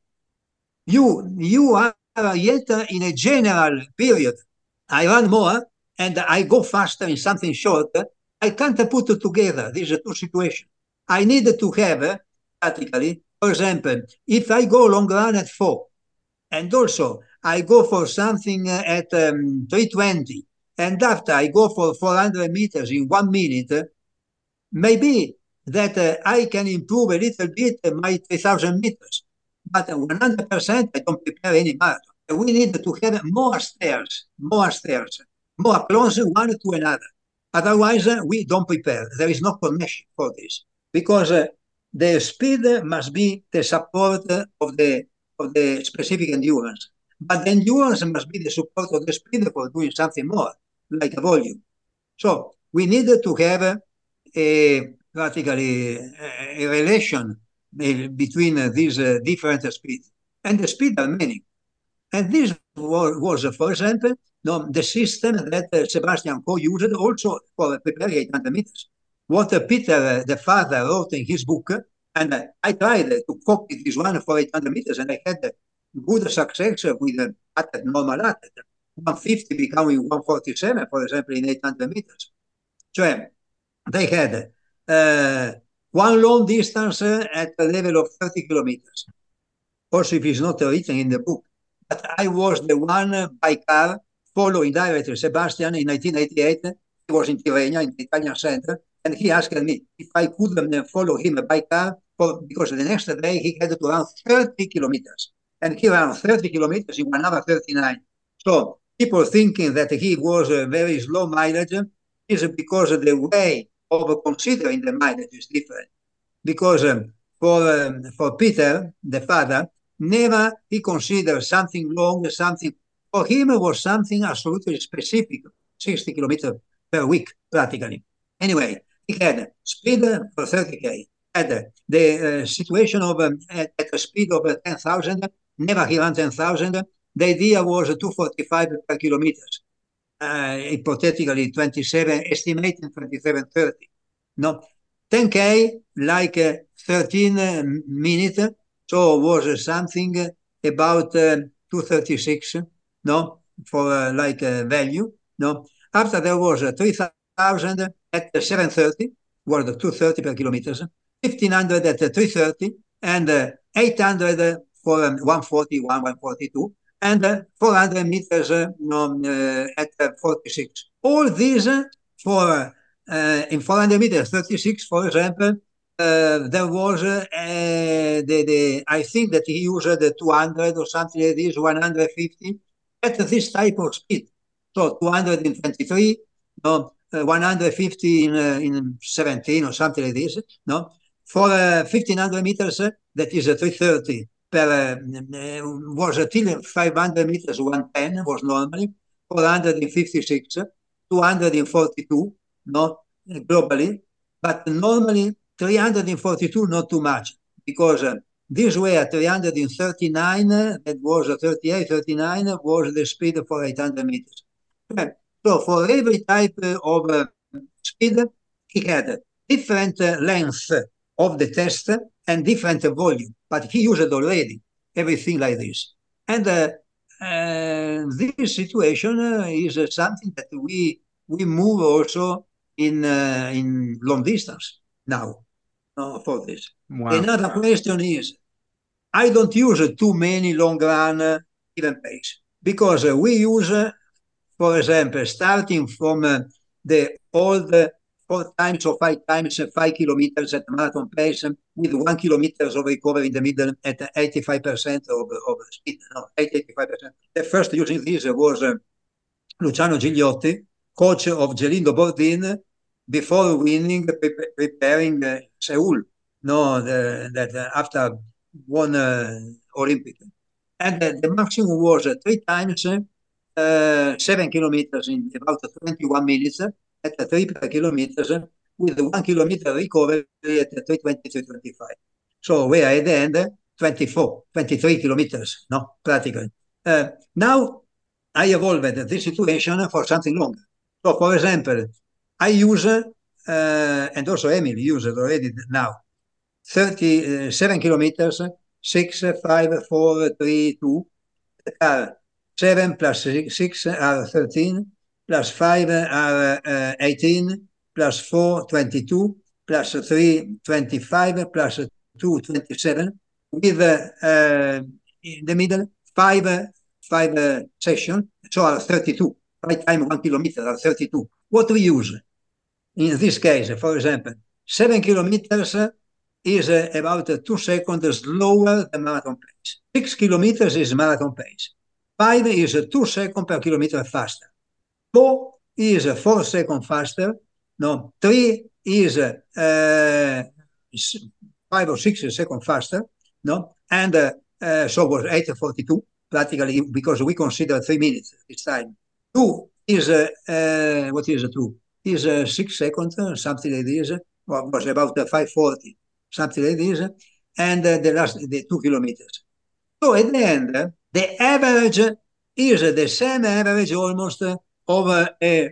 You, you are yet in a general period. I run more and I go faster in something short. I can't put it together. These are two situations. I need to have, practically, for example, if I go long run at four, and also I go for something at um, three twenty, and after I go for four hundred meters in one minute, maybe that uh, I can improve a little bit my three thousand meters. But one hundred percent I don't prepare any marathon. We need to have more stairs, more stairs, more close one to another. Otherwise, uh, we don't prepare. There is no connection for this. Because uh, the speed must be the support of the of the specific endurance. But the endurance must be the support of the speed for doing something more, like a volume. So we needed to have a practically a relation between these uh, different speeds. And the speed are many. And this was, was for example, no, the system that uh, Sebastian Coe used also for preparing eight hundred meters. What uh, Peter, uh, the father, wrote in his book, and uh, I tried uh, to copy this one for eight hundred meters, and I had uh, good success with uh, at normal athlete, one fifty becoming one forty-seven, for example, in eight hundred meters. So they had uh, one long distance uh, at the level of thirty kilometers. Also, if it's not written in the book. But I was the one uh, by car following directly Sebastian in nineteen eighty-eight. He was in Tirrenia, in the Italian center, and he asked me if I could um, follow him by car, for, because the next day he had to run thirty kilometers. And he ran thirty kilometers in one hour thirty-nine. So people thinking that he was a very slow mileage is because of the way of considering the mileage is different. Because um, for, um, for Peter, the father, never he considered something long, something, for him it was something absolutely specific, sixty kilometers per week, practically. Anyway, he had speed for thirty K, had the uh, situation of, um, at, at a speed of uh, ten thousand, never he ran ten thousand, the idea was two forty-five per kilometers, uh, hypothetically twenty-seven, estimating twenty-seven thirty. No, ten K, like uh, thirteen uh, minutes, so was something about uh, two thirty-six, no, for uh, like uh, value, no. After there was uh, three thousand at seven thirty, was the two thirty per kilometers, fifteen hundred at three thirty, and uh, eight hundred for um, one forty-one, one forty-two, and uh, four hundred meters uh, no, uh, at uh, forty-six. All these uh, for uh, in four hundred meters, thirty-six, for example. Uh, there was uh, the, the I think that he used the two hundred or something like this, one fifty at this type of speed. So two hundred in twenty-three, no, uh, one fifty in, uh, in seventeen or something like this. No, for uh, fifteen hundred meters, uh, that is uh, three thirty per, uh, was till five hundred meters, one ten was normally, four hundred fifty-six, two hundred forty-two, no, globally, but normally three hundred forty-two, not too much, because uh, this way at three hundred thirty-nine, uh, that was uh, thirty-eight, thirty-nine, was the speed for eight hundred meters. Okay. So for every type uh, of uh, speed, he had different uh, length of the test and different uh, volume, but he used already everything like this. And uh, uh, this situation uh, is uh, something that we we move also in uh, in long distance now. Uh, for this. Wow. Another question is, I don't use too many long run uh, even pace, because uh, we use, uh, for example, starting from uh, the old uh, four times or five times uh, five kilometers at marathon pace, um, with one kilometer of recovery in the middle at eighty-five percent of, of speed, no, eighty-five percent. The first using this was uh, Luciano Gigliotti, coach of Gelindo Bordin, before winning, pre preparing uh, Seoul, no, the, that uh, after one uh, Olympic. And uh, the maximum was uh, three times uh, seven kilometers in about twenty-one minutes at uh, three per kilometers, uh, with one kilometer recovery at uh, three twenty, three twenty-five. So we are at the end, uh, twenty-four, twenty-three kilometers, no, practically. Uh, now I evolved this situation for something longer. So, for example, I use, uh, and also Emily uses already now, thirty-seven kilometers, six, five, four, three, two, are seven plus six are thirteen, plus five are uh, eighteen, plus four, twenty-two, plus three, twenty-five, plus two, twenty-seven, with uh, uh, in the middle, five, five uh, sessions, so are thirty-two, five times one kilometer are thirty-two. What we use? In this case, for example, seven kilometers is uh, about uh, two seconds slower than marathon pace. Six kilometers is marathon pace. Five is uh, two seconds per kilometer faster. Four is uh, four seconds faster. No, three is uh, uh, five or six seconds faster. No, and uh, uh, so it was eight forty-two, practically, because we consider three minutes this time. Two is, uh, uh, what is it, two? Is uh, six seconds, uh, something like this, well, was about uh, five forty, something like this, and uh, the last, the two kilometers. So at the end, uh, the average is uh, the same average almost uh, over a,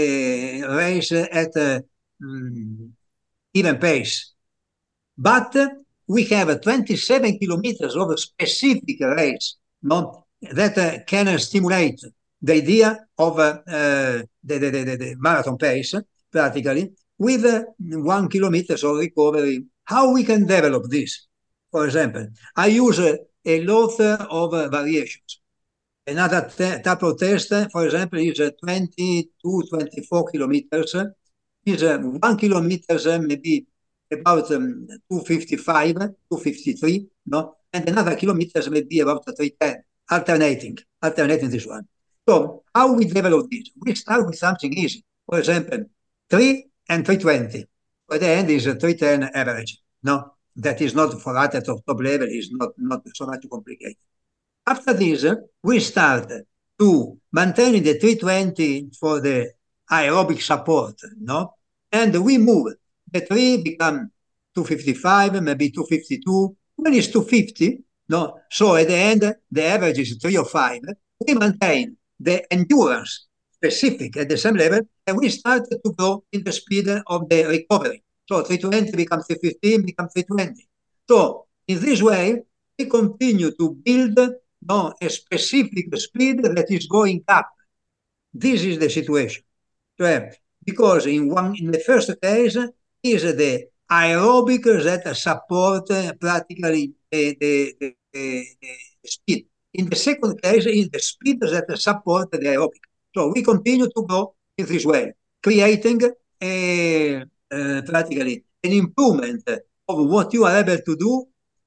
a race at uh, um, even pace. But uh, we have uh, twenty-seven kilometers of a specific race, no, that uh, can stimulate the idea of uh, uh, the, the, the, the marathon pace, practically, with uh, one kilometer of recovery. How we can develop this? For example, I use uh, a lot of uh, variations. Another type of test, for example, is uh, twenty-two, twenty-four kilometers. Is uh, one kilometer, uh, maybe about um, two fifty-five, two fifty-three, no? And another kilometers maybe about three ten, alternating, alternating this one. So how we develop this? We start with something easy. For example, three and three twenty. At the end is a three ten average. No, that is not for athletes of top level, is not, not so much complicated. After this, we start to maintain the three twenty for the aerobic support, no? And we move. The three become two fifty-five, maybe two fifty-two. When it's two fifty, no? So at the end, the average is three oh five. We maintain the endurance specific at the same level, and we start to go in the speed of the recovery. So three twenty becomes three fifteen, becomes three twenty. So in this way, we continue to build no, a specific speed that is going up. This is the situation. So, because in one, in the first case is the aerobic that support uh, practically the, the, the, the, the speed. In the second case is the speed that support the aerobic. So we continue to go in this way, creating a, uh, practically an improvement of what you are able to do,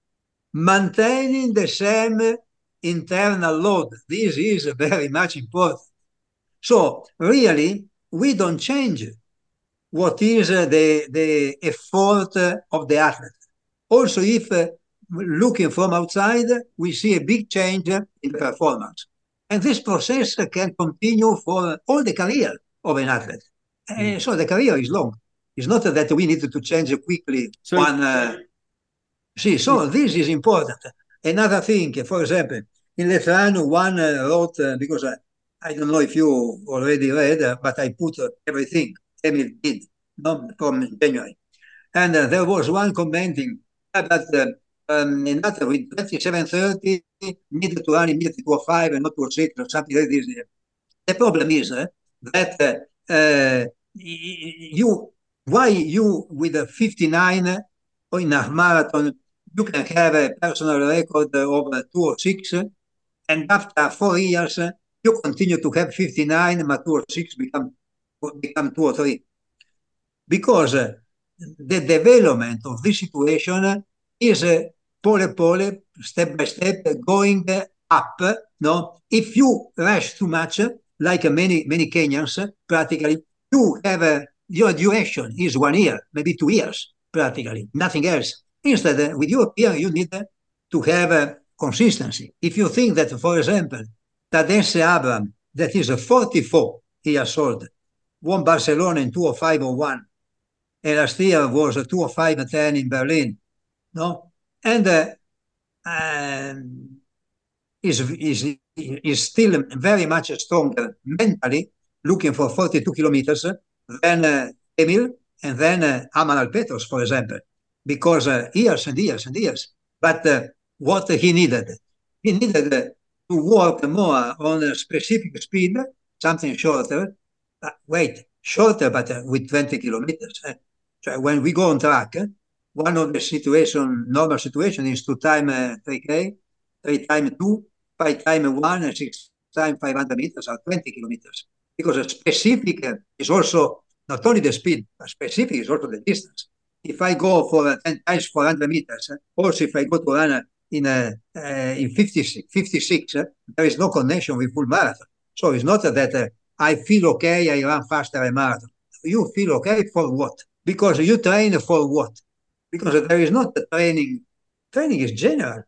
maintaining the same internal load. This is very much important. So really, we don't change what is uh, the, the effort uh, of the athlete. Also, if uh, looking from outside, we see a big change in the performance. And this process can continue for all the career of an athlete. Mm. Uh, so the career is long. It's not that we need to change quickly so, one... Uh, see, so this is important. Another thing, for example, in Letran, one uh, wrote, uh, because I, I don't know if you already read, uh, but I put uh, everything Emil did no, from January. And uh, there was one commenting that uh, um, in that with twenty-seven thirty, needed to run immediately two oh five and not two oh six or something like this. The problem is uh, that uh, uh, you, why you with a fifty-nine or in a marathon, you can have a personal record of two oh six, and after four years, you continue to have fifty-nine, but two oh six become, become two oh three. Because uh, the development of this situation is uh, pole pole, step by step, going up. No, if you rush too much, like many many Kenyans, practically, you have a, your duration is one year, maybe two years, practically, nothing else. Instead, uh, with European, you need uh, to have uh, consistency. If you think that, for example, Tadesse Abram, that is a forty-four years old, won Barcelona in two oh five oh one, and last year was a two oh five ten in Berlin, no? And uh, um, is, is, is still very much stronger mentally, looking for forty-two kilometers, than uh, Emil, and then uh, Amanal Petros, for example. Because uh, years and years and years. But uh, what he needed, he needed uh, to work more on a specific speed, something shorter. Uh, wait, shorter, but uh, with twenty kilometers. Uh, so when we go on track, uh, one of the situation, normal situation is to time uh, three K, three time two, five time one, and six time five hundred meters, or twenty kilometers. Because a specific uh, is also not only the speed, but specific is also the distance. If I go for uh, ten times four hundred meters, uh, also if I go to run uh, in uh, uh, in fifty-six, fifty-six uh, there is no connection with full marathon. So it's not uh, that uh, I feel okay, I run faster a marathon. You feel okay for what? Because you train for what? Because there is not the training. Training is general,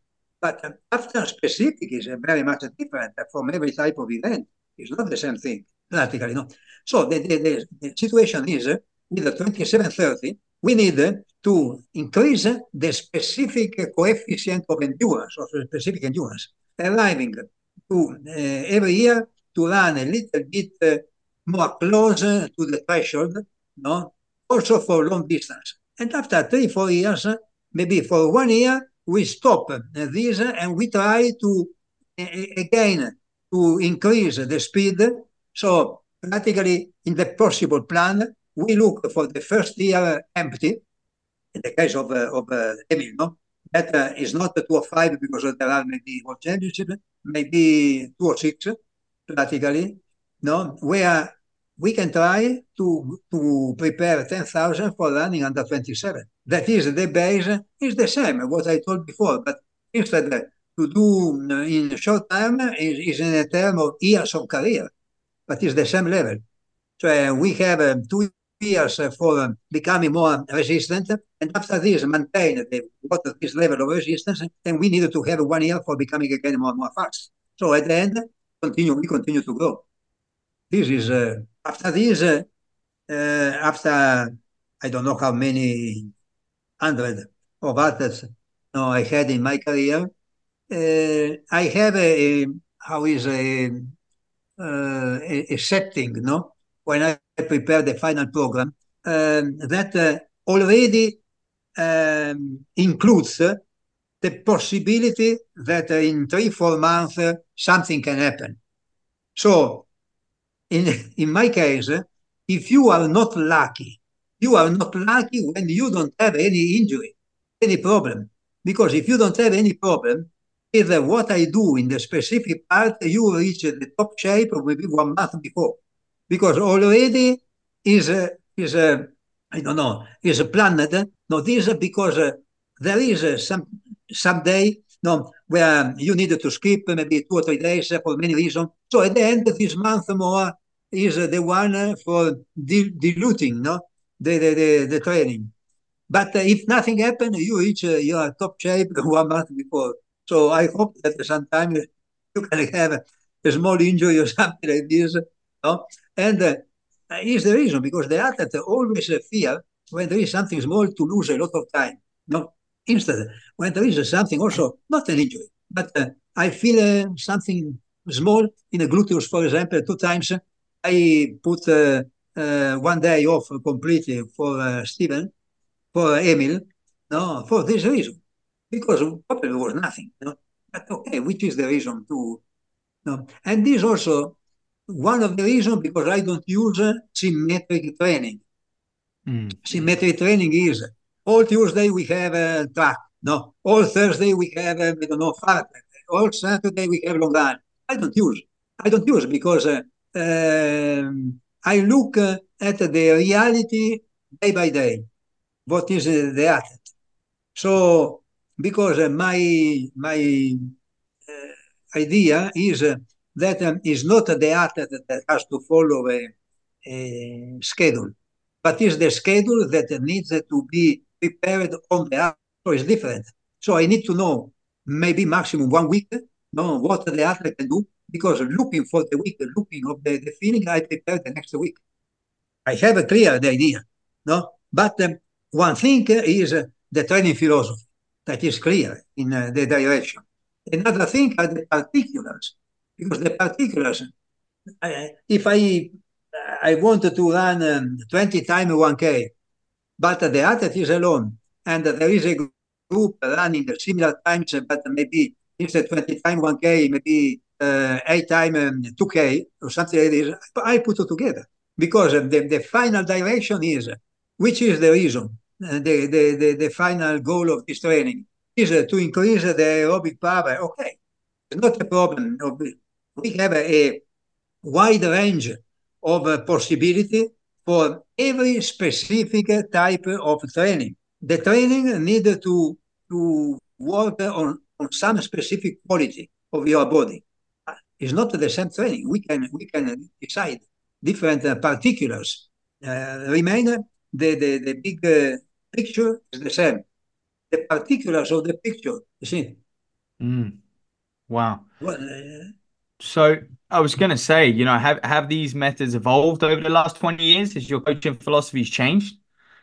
But um, after specific is uh, very much different from every type of event. It's not the same thing, practically, no. So the, the, the, the situation is uh, with the twenty-seven thirty, we need uh, to increase uh, the specific uh, coefficient of endurance, of specific endurance, arriving to uh, every year to run a little bit uh, more close uh, to the threshold, no, also for long distance. And after three, four years, uh, maybe for one year, we stop uh, this uh, and we try to, uh, again, to increase the speed. So practically in the possible plan, we look for the first year empty, in the case of, uh, of uh, Emil, no? That uh, is not the two or five because there are maybe world championship, maybe two or six, practically, no? Where we can try to, to prepare ten thousand for running under twenty-seven. That is the base, is the same, what I told before, but instead to do in short term is, is in a term of years of career, but it's the same level. So uh, we have um, two years uh, for um, becoming more resistant, and after this maintain the, what this level of resistance, then we need to have one year for becoming again more and more fast. So at the end, continue we continue to grow. This is uh, after this, uh, uh, after I don't know how many hundred of athletes no, I had in my career. Uh, I have a, a how is a, uh, a, a setting, no? When I prepare the final program, um, that uh, already um, includes uh, the possibility that uh, in three, four months uh, something can happen. So, in in my case, uh, if you are not lucky, you are not lucky when you don't have any injury, any problem. Because if you don't have any problem, if uh, what I do in the specific part, you reach the top shape maybe one month before. Because already is uh, is uh, I don't know is planned. No, this because uh, there is uh, some some day no where you need to skip maybe two or three days for many reasons. So at the end of this month more is uh, the one for dil diluting no the, the the the training. But uh, if nothing happens, you reach uh, your top shape one month before. So I hope that sometimes you can have a small injury or something like this. No? And uh, is the reason because the athlete always uh, fear when there is something small to lose a lot of time. No, instead when there is uh, something also not an injury, but uh, I feel uh, something small in the gluteus, for example, two times. Uh, I put uh, uh, one day off completely for uh, Stephen, for Emil, no, for this reason, because probably was nothing. No? But okay, which is the reason to no, and this also one of the reasons because I don't use uh, symmetric training. Mm. Symmetric training is all Tuesday we have a uh, track, no, all Thursday we have uh, I don't know fart, all Saturday we have long run. I don't use. I don't use because uh, um, I look uh, at the reality day by day. What is uh, the athlete? So because uh, my my uh, idea is. Uh, that um, is not the athlete that has to follow a, a schedule, but is the schedule that needs to be prepared on the athlete. So it's different. So I need to know maybe maximum one week, know what the athlete can do, because looking for the week, looking of the, the feeling, I prepare the next week. I have a clear the idea, no? But um, one thing is uh, the training philosophy that is clear in uh, the direction. Another thing are the particulars. Because the particulars, uh, if I I wanted to run um, twenty times one K, but the athlete is alone, and there is a group running similar times, but maybe instead twenty times one K, maybe uh, eight times um, two K or something like this, I put it together. Because the, the final direction is, which is the reason, uh, the, the, the, the final goal of this training is uh, to increase the aerobic power. Okay, it's not a problem. We have a, a wide range of uh, possibility for every specific type of training. The training needs to, to work on, on some specific quality of your body. It's not the same training. We can, we can decide different uh, particulars. Uh, remain, the, the, the big uh, picture is the same. The particulars of the picture, you see, Mm. Wow. Well, uh, So I was going to say, you know, have have these methods evolved over the last twenty years? Has your coaching philosophies changed?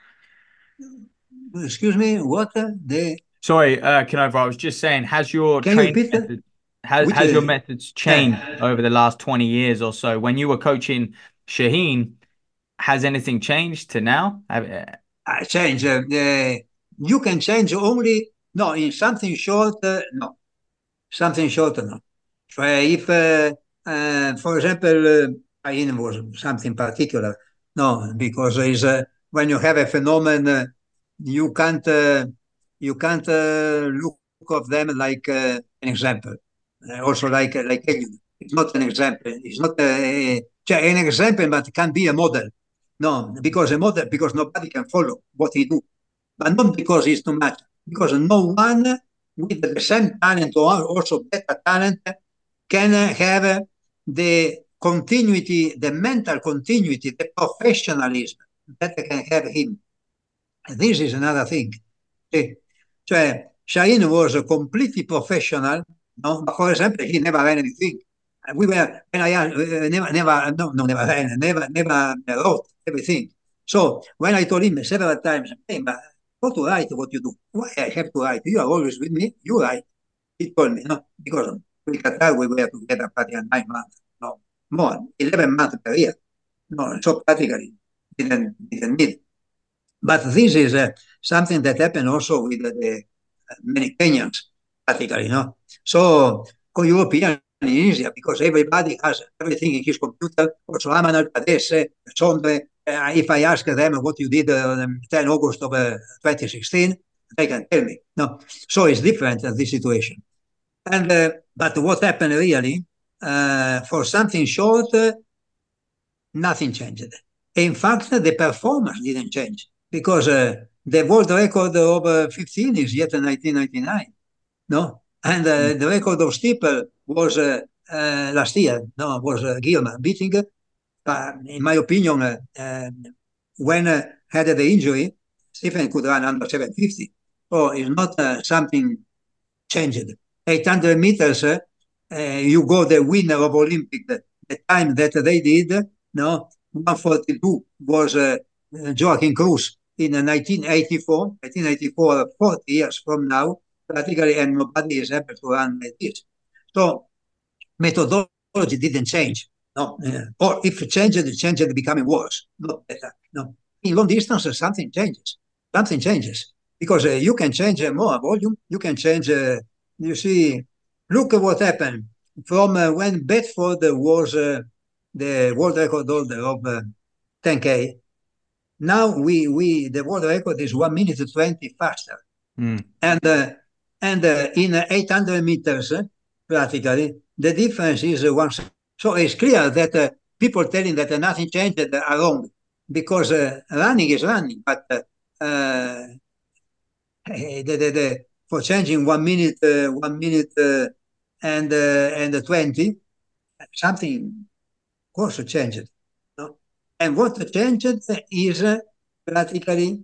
excuse me, what? uh, The Sorry, uh, Canova, I was just saying, has your Can you training repeat that? method has Which? has your Uh, methods changed uh, over the last twenty years or so? When you were coaching Shaheen, has anything changed to now? Have- uh, I change. Uh, uh, you can change only no in something short. Uh, no, something short. No. So if, uh, uh, for example, uh, Ain was something particular. No, because is uh, when you have a phenomenon, uh, you can't uh, you can't uh, look of them like uh, an example. Uh, also, like like Eliud. It's not an example. It's not a, a, an example, but it can be a model. No, because a model because nobody can follow what he do, but not because he's too much. Because no one with the same talent or also better talent can have the continuity, the mental continuity, the professionalism that can have him. This is another thing. Cioè, Shaheen was completely professional. No? But for example, he never ran anything. We were, when I uh, never, never, no, no, never ran, never, never wrote everything. So when I told him several times, hey, but go to write what you do. Why I have to write? You are always with me. You write. He told me, no, because with Qatar we were together practically nine months, no, more, eleven months per year. No, so practically didn't, didn't need. But this is uh, something that happened also with the, the many Kenyans, practically, no? So, con European is easier because everybody has everything in his computer. Also, Amanal Pradesh, Sondre, uh, if I ask them what you did on uh, tenth of August of uh, twenty sixteen, they can tell me. No, so it's different uh, this situation. And uh, but what happened really uh, for something short, uh, nothing changed. In fact, the performance didn't change because uh, the world record of uh, fifteen is yet in nineteen ninety-nine. No, and uh, the record of steeple was uh, uh, last year. No, was uh, Gilman beating. Uh, in my opinion, uh, uh, when uh, had the injury, Stephen could run under seven fifty. So it's not uh, something changed. eight hundred meters, uh, uh, you go the winner of Olympic, the, the time that they did, no, one forty-two was uh, Joachim Cruz in uh, nineteen eighty-four, nineteen eighty-four, forty years from now, practically, and nobody is able to run like this. So methodology didn't change. No, uh, or if it changed, it changed becoming worse, not better. No, in long distance, uh, something changes. Something changes because uh, you can change uh, more volume. You can change. Uh, you see, look at what happened from uh, when Bedford was uh, the world record holder of uh, ten K. Now we we the world record is one minute twenty faster, mm. and uh, and uh, in eight hundred meters, uh, practically the difference is uh, one. So it's clear that uh, people telling that uh, nothing changed are wrong because uh, running is running, but uh, uh, the, the, the, for changing one minute, uh, one minute uh, and uh, and twenty, something also changed. No? And what changed is uh, practically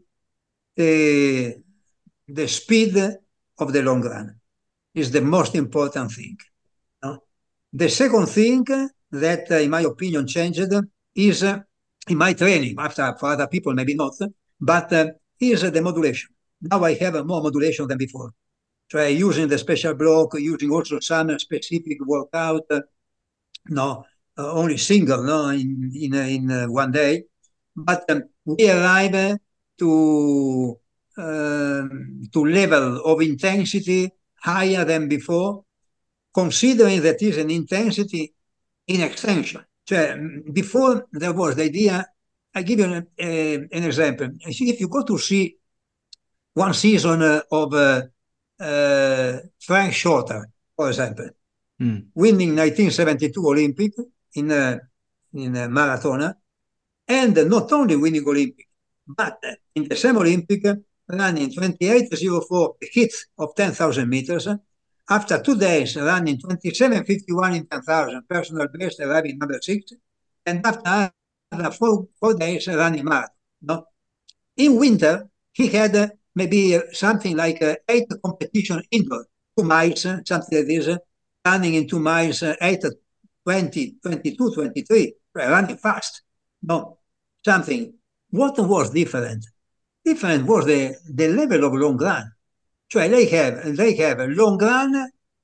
the the speed of the long run is the most important thing. No? The second thing that, uh, in my opinion, changed is uh, in my training. After for other people, maybe not, but uh, is uh, the modulation. Now I have uh, more modulation than before. So using the special block, using also some specific workout, uh, no, uh, only single, no, in in, uh, in uh, one day. But um, we arrive uh, to uh, to level of intensity higher than before, considering that is an intensity in extension. Cioè, before there was the idea, I give you an, uh, an example. If you go to see one season uh, of uh, uh, Frank Shorter, for example, Mm. winning nineteen seventy-two Olympic in uh, in uh, marathon, and not only winning Olympic, but in the same Olympic running twenty-eight oh four hit of ten thousand meters. After two days running twenty-seven fifty-one in ten thousand, personal best arriving number six, and after four, four days running marathon. No? In winter, he had uh, maybe uh, something like uh, eight competition indoor, two miles, something like this, running in two miles, uh, eight, twenty, twenty-two, twenty-three, running fast. No, something. What was different? Different was the, the level of long run. Cioè they have, they have a long run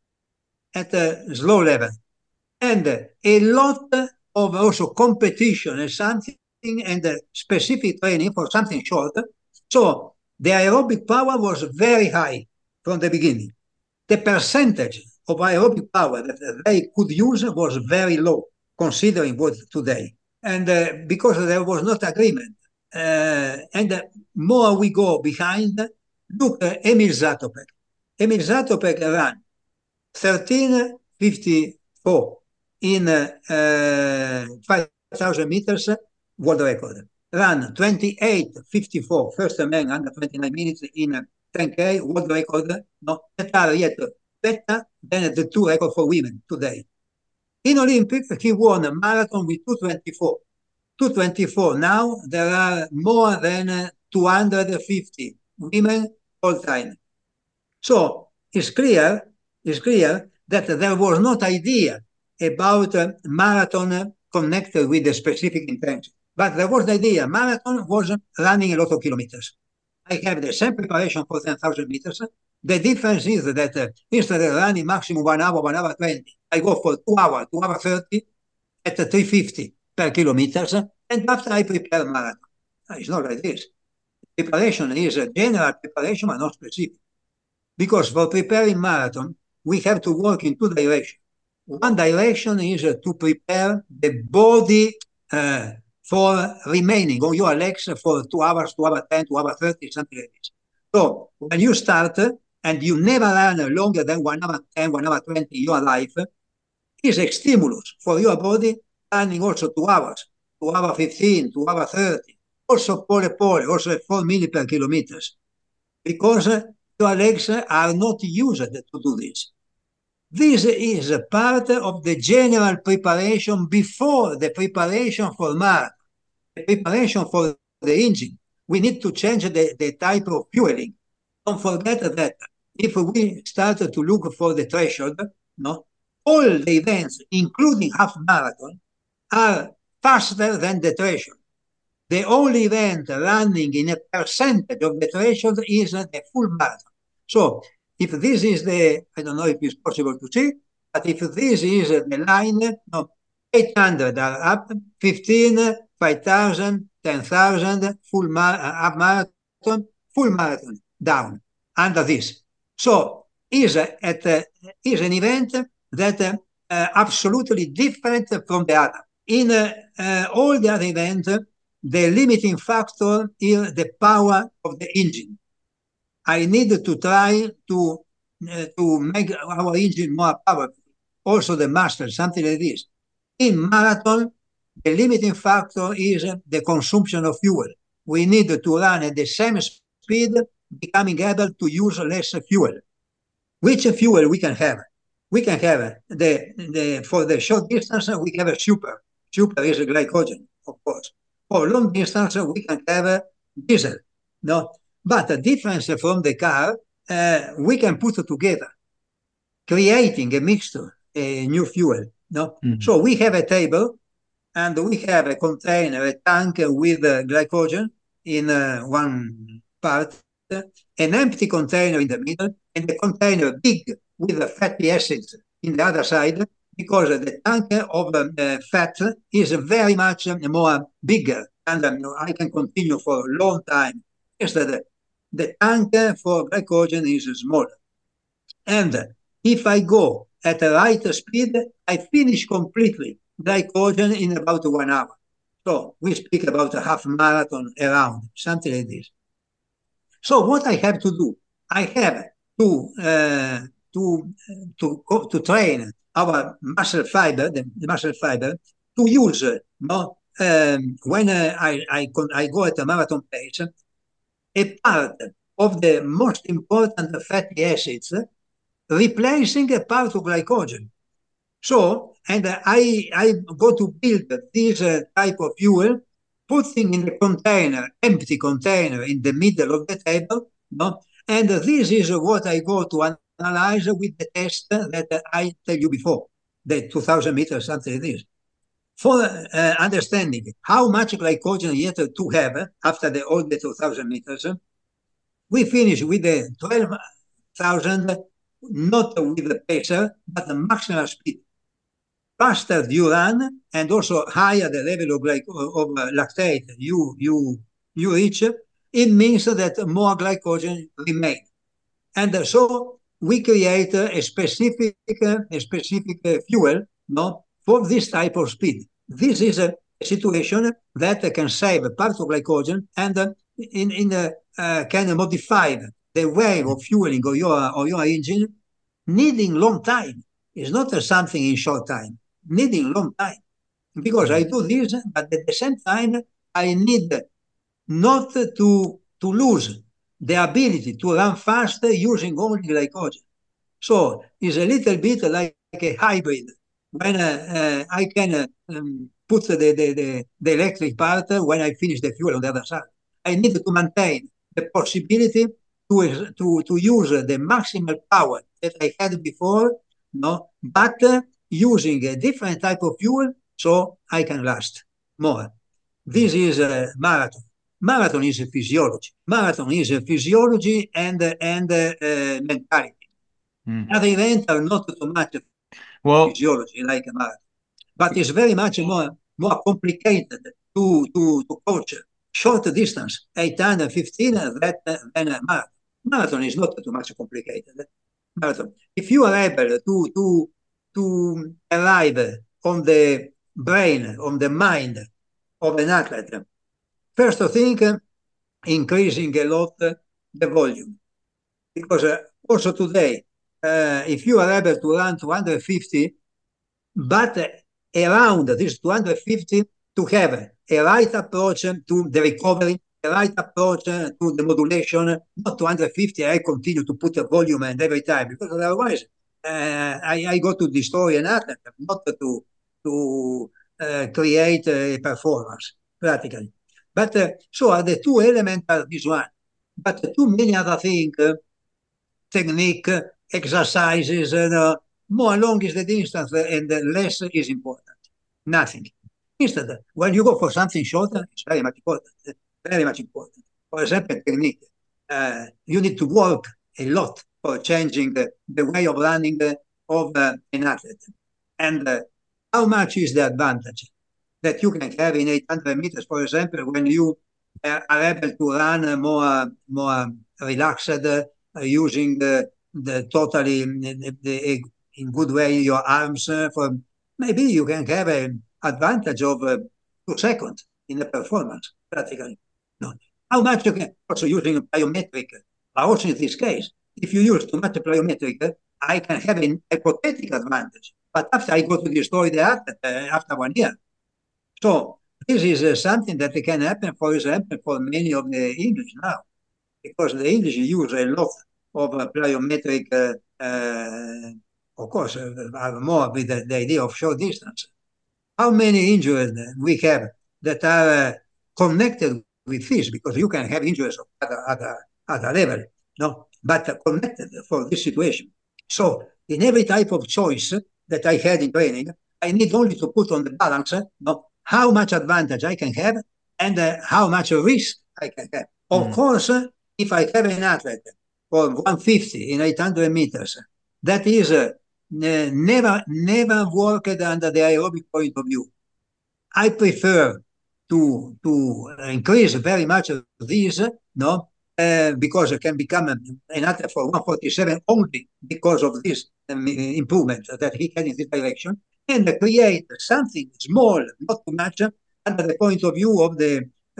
at a slow level and a lot of also competition and something and specific training for something short. So the aerobic power was very high from the beginning. The percentage of aerobic power that they could use was very low, considering what today. And uh, because there was not agreement. Uh, and uh, more we go behind, look, uh, Emil Zatopek. Emil Zatopek ran thirteen fifty-four in uh, uh, five thousand meters, world record. Ran twenty-eight fifty-four, first man under twenty-nine minutes in ten K, world record. No, that are yet better than the two records for women today. In Olympic, he won a marathon with two twenty-four. two twenty-four. Now there are more than two hundred fifty women all time. So it's clear, it's clear that there was not idea about a marathon connected with a specific intention. But there was the idea, marathon was running a lot of kilometers. I have the same preparation for ten thousand meters. The difference is that uh, instead of running maximum one hour, one hour twenty, I go for two hours, two hours thirty at three fifty per kilometers, and after I prepare marathon. It's not like this. Preparation is a general preparation, but not specific. Because for preparing marathon, we have to work in two directions. One direction is uh, to prepare the body uh, for remaining on your legs for two hours, two hours ten, two hours thirty, something like this. So when you start uh, and you never run longer than one hour ten, one hour twenty in your life, is a stimulus for your body, running also two hours, two hours fifteen, two hours thirty, also pole pole, also four minutes per kilometers, because uh, your legs are not used to do this. This is a part of the general preparation before the preparation for marathon, the preparation for the engine. We need to change the, the type of fueling. Don't forget that if we start to look for the threshold, no, all the events, including half marathon, are faster than the threshold. The only event running in a percentage of the threshold is the full marathon. So if this is the, I don't know if it's possible to see, but if this is the line, no, eight hundred are up, fifteen, five thousand, ten thousand, full mar half marathon, full marathon down under this. So is at uh, is an event that uh, uh, absolutely different from the other. In uh, uh, all the other events, the limiting factor is the power of the engine. I need to try to uh, to make our engine more powerful. Also the muscle, something like this. In marathon, the limiting factor is uh, the consumption of fuel. We need to run at the same speed, becoming able to use less fuel. Which fuel we can have? We can have the, the for the short distance, we have a super. Super is a glycogen, of course. For long distance, we can have a diesel. No, but the difference from the car, uh, we can put it together, creating a mixture, a new fuel. No, mm-hmm. So we have a table, and we have a container, a tank with uh, glycogen in uh, one part, an empty container in the middle, and the container big with the fatty acids in the other side, because the tank of um, uh, fat is very much um, more bigger, and um, I can continue for a long time. Instead, the, the tank for glycogen is smaller. And if I go at the right speed, I finish completely glycogen in about one hour. So we speak about a half marathon around, something like this. So what I have to do, I have to uh, to to to train our muscle fiber, the, the muscle fiber, to use, uh, no, um, when uh, I, I, I go at a marathon pace, a part of the most important fatty acids, replacing a part of glycogen. So, and uh, I, I go to build this uh, type of fuel, putting in the container, empty container in the middle of the table, no? And uh, this is what I go to analyze with the test that I tell you before, the two thousand meters, something like this. For uh, understanding how much glycogen you have to have after the all the two thousand meters, we finish with the twelve thousand, not with the pacer, but the maximal speed. Faster you run, and also higher the level of, glyco- of uh, lactate you, you, you reach, it means that more glycogen remain. And uh, so we create uh, a specific, uh, a specific uh, fuel, no, for this type of speed. This is a situation that can save part of glycogen and uh, in, in, uh, uh, can modify the way of fueling of your, of your engine, needing long time. It's not uh, something in short time, needing long time. Because I do this, but at the same time, I need not to, to lose the ability to run fast using only glycogen. So it's a little bit like a hybrid. When uh, uh, I can uh, um, put the, the, the, the electric part when I finish the fuel on the other side. I need to maintain the possibility to, to, to use the maximal power that I had before, no, but uh, using a different type of fuel so I can last more. This is a marathon. Marathon is a physiology. Marathon is a physiology and, and uh, uh, mentality. Mm. Other events are not too much well, physiology like a marathon, but it's very much more, more complicated to, to, to coach short distance, eight hundred fifteen, than, than a marathon. Marathon is not too much complicated. Marathon. If you are able to, to, to arrive on the brain, on the mind of an athlete, first thing, increasing a lot the volume. Because uh, also today, uh, if you are able to run two hundred fifty, but uh, around this two hundred fifty, to have a right approach to the recovery, a right approach to the modulation, not two hundred fifty, I continue to put a volume and every time, because otherwise uh, I, I go to destroy an athlete, not to, to uh, create a performance, practically. But uh, so are the two elements are this one. But uh, too many other things, uh, technique, uh, exercises, uh, more long is the distance uh, and uh, less is important. Nothing. Instead, when you go for something shorter, it's very much important. Very much important. For example, technique. Uh, you need to work a lot for changing the, the way of running uh, of uh, an athlete. And uh, how much is the advantage that you can have in eight hundred meters, for example, when you uh, are able to run more, more relaxed, uh, using the, the totally the, the, in good way your arms. Uh, for maybe you can have an advantage of uh, two seconds in the performance, practically. No. How much you can also using plyometric? Also in this case, if you use too much plyometric, I can have an hypothetical advantage. But after I go to destroy the athlete uh, after one year. So this is uh, something that can happen, for example, for many of the English now, because the English use a lot of uh, plyometric, uh, uh, of course, uh, are more with the, the idea of short distance. How many injuries we have that are uh, connected with this? Because you can have injuries at a, at a, at a level, no, but uh, connected for this situation. So in every type of choice that I had in training, I need only to put on the balance, no, how much advantage I can have and uh, how much risk I can have. Of mm. course, uh, if I have an athlete for one fifty in eight hundred meters, that is uh, never, never worked under the aerobic point of view. I prefer to, to increase very much of these, no, uh, because it can become an athlete for one forty-seven only because of this um, improvement that he had in this direction, and create something small, not too much, under the point of view of the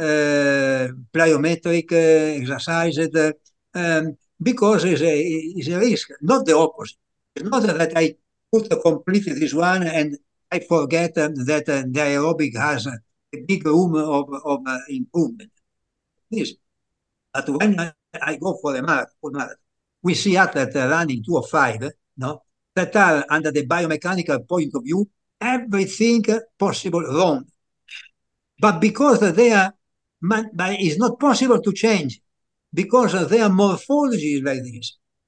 uh, plyometric uh, exercise, uh, um, because it's a, it's a risk, not the opposite. It's not that I put completely this one and I forget um, that uh, the aerobic has a big room of, of uh, improvement. This. But when I, I go for a marathon, we see athletes running two or five, no? That are, under the biomechanical point of view, everything possible wrong. But because they are, but it's not possible to change, because their morphology is like this.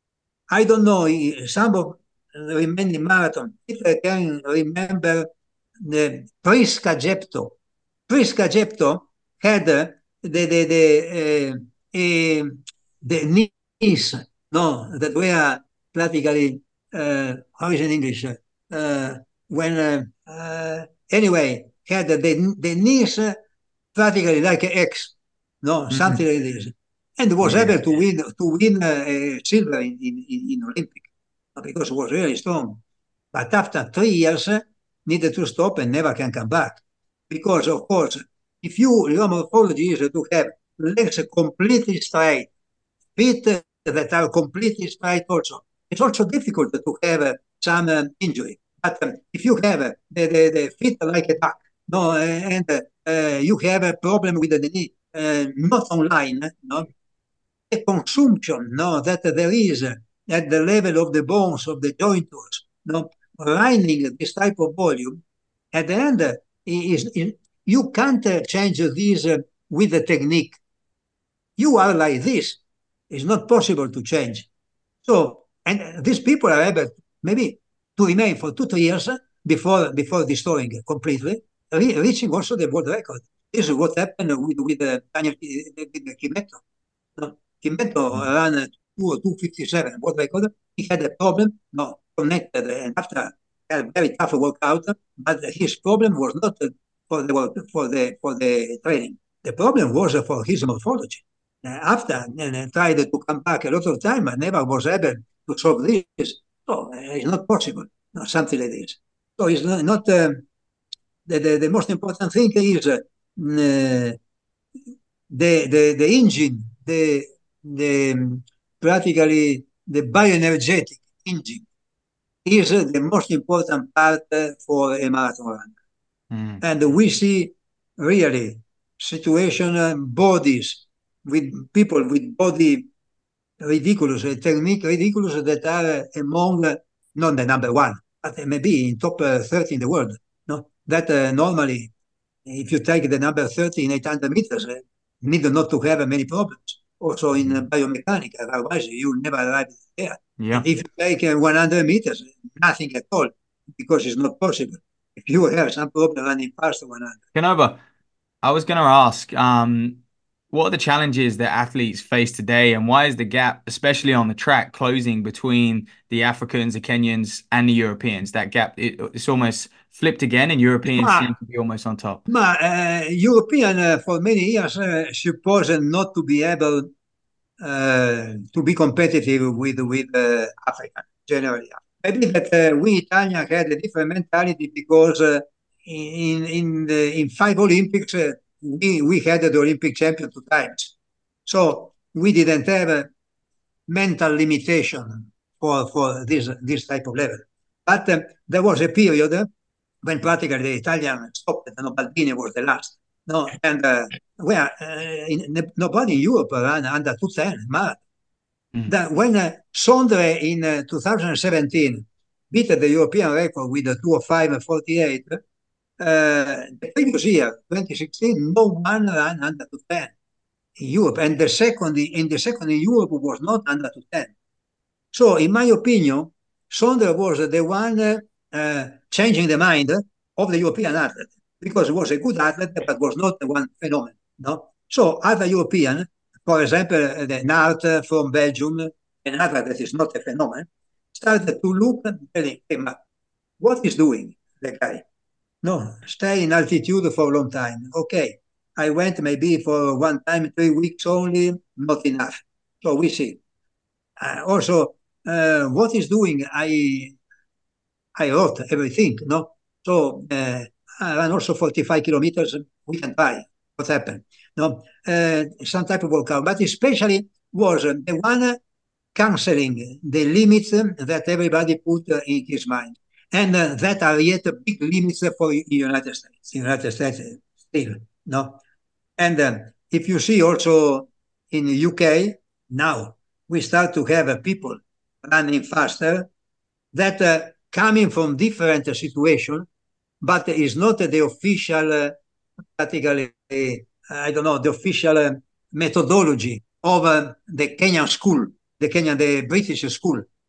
I don't know, some of remaining marathon, people can remember the Prisca Jepto. Prisca Jepto had uh, the, the, the, uh, uh, the knees, no, that were practically, uh, how is it in English? Uh, when, uh, uh, anyway, had the, the knees practically like an X, no, mm-hmm. something like this. And was yeah. able to win to win uh, silver in, in, in Olympic because it was really strong. But after three years, needed to stop and never can come back. Because, of course, if you, your morphology is to have legs completely straight, feet that are completely straight also, it's also difficult to have some um, injury. But um, if you have uh, the, the, the feet like a duck, no, and uh, you have a problem with the knee, uh, not online, no, the consumption, no, that there is at the level of the bones of the jointers, no, running this type of volume, at the end, is, is you can't change this with the technique. You are like this. It's not possible to change. So, and these people are able maybe to remain for two, three years before before destroying completely, re- reaching also the world record. This is what happened with with uh, Daniel with Kimetto. No, Kimetto mm-hmm. ran two fifty-seven world record. He had a problem, no, connected, and after a very tough workout, but his problem was not for the for the for the training. The problem was for his morphology. Uh, after uh, tried to come back a lot of time, I never was able to solve this. So uh, it's not possible, no, something like this. So it's not, not uh, the, the the most important thing is uh, the the the engine, the the um, practically the bioenergetic engine is uh, the most important part uh, for a marathon runner. Mm. And we see really situation uh, bodies with people with body ridiculous, a technique ridiculous that are among, uh, not the number one, but maybe in top uh, thirty in the world. No, that uh, normally, if you take the number thirty in eight hundred meters, uh, need not to have uh, many problems. Also in uh, biomechanics, otherwise you will never arrive there. Yeah. If you take uh, one hundred meters, nothing at all, because it's not possible. If you have some problem running past one hundred. Canova, I was going to ask, um, what are the challenges that athletes face today, and why is the gap, especially on the track, closing between the Africans, the Kenyans, and the Europeans? That gap, it, it's almost flipped again, and Europeans ma, seem to be almost on top. Ma, uh, European, uh, for many years, uh, supposed not to be able uh, to be competitive with, with uh, Africa, generally. Maybe that uh, we Italians had a different mentality because uh, in, in, the, in five Olympics, uh, We, we had the Olympic champion two times. So we didn't have a mental limitation for, for this, this type of level. But um, there was a period when practically the Italian stopped. No, Baldini was the last. No, and uh, where uh, in, nobody in Europe ran under two ten. Mad. Mm. That when uh, Sondre in uh, two thousand seventeen beat the European record with a two oh five forty-eight, Uh, the previous year, twenty sixteen, no one ran under two ten in Europe, and the second in the second in Europe was not under two ten. So, in my opinion, Sondre was the one uh, changing the mind of the European athlete, because he was a good athlete, but was not the one phenomenon. No, so other European, for example, the Nart from Belgium, an athlete that is not a phenomenon, started to look and telling him, what is doing the guy? No, stay in altitude for a long time. Okay, I went maybe for one time, three weeks only, not enough. So we see. Uh, also, uh, what is doing? I I wrote everything. No, so uh, I ran also forty-five kilometers. We can try. What happened? No, uh, some type of workout, but especially was the one canceling the limits that everybody put in his mind. And uh, that are yet big limits for the United States. United States still, no. And um, if you see also in the U K now, we start to have uh, people running faster that uh, coming from different uh, situations, but is not uh, the official, uh, practically, uh, I don't know, the official uh, methodology of uh, the Kenyan school, the Kenyan, the British school.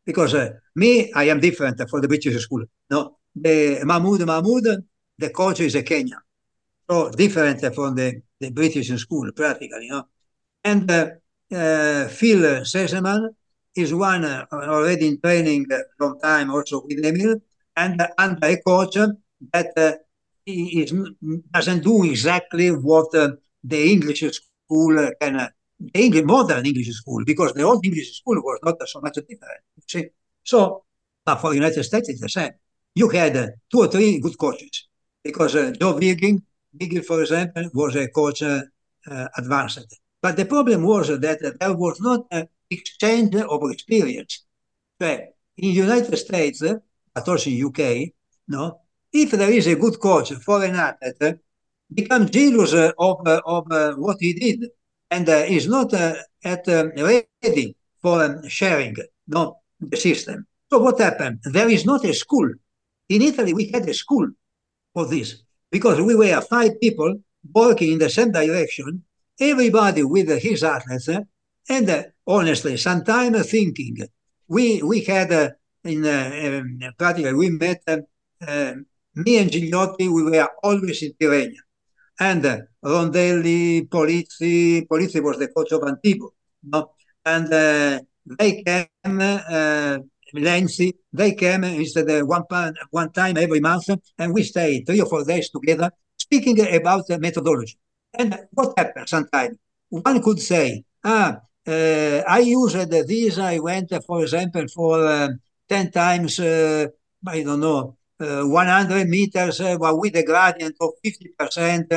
Because uh, me, I am different for the British school. No, the Mahmoud Mahmoud, the coach is a Kenyan. So different from the, the British school, practically, you know. And uh, uh, Phil Seseman is one uh, already in training a long time also with Emil, and uh, under a coach that uh, he is, doesn't do exactly what uh, the English school can, uh, the English, modern English school, because the old English school was not so much different. See? So, but for the United States, it's the same. You had uh, two or three good coaches, because uh, Joe Vigging, Vigging, for example, was a coach uh, uh, advanced. But the problem was that uh, there was not an exchange of experience. So, in the United States, uh, but also in U K, no, if there is a good coach for an athlete, uh, become jealous uh, of, uh, of uh, what he did, and uh, is not uh, at um, ready for um, sharing no, the system. So what happened? There is not a school. In Italy, we had a school for this, because we were five people working in the same direction, everybody with his athletes, uh, and uh, honestly, sometimes thinking. We we had, uh, in uh, um, practically, we met, uh, uh, me and Gigliotti, we were always in Tirrenia. And uh, Rondelli, Polizzi, Polizzi was the coach of Antigo, no? And uh, they came, uh, Lenzi, they came instead of one, one time every month, and we stayed three or four days together speaking about the methodology. And what happened sometimes? One could say, ah, uh, I used this, I went, for example, for uh, ten times, uh, I don't know, uh, one hundred meters uh, with a gradient of fifty percent.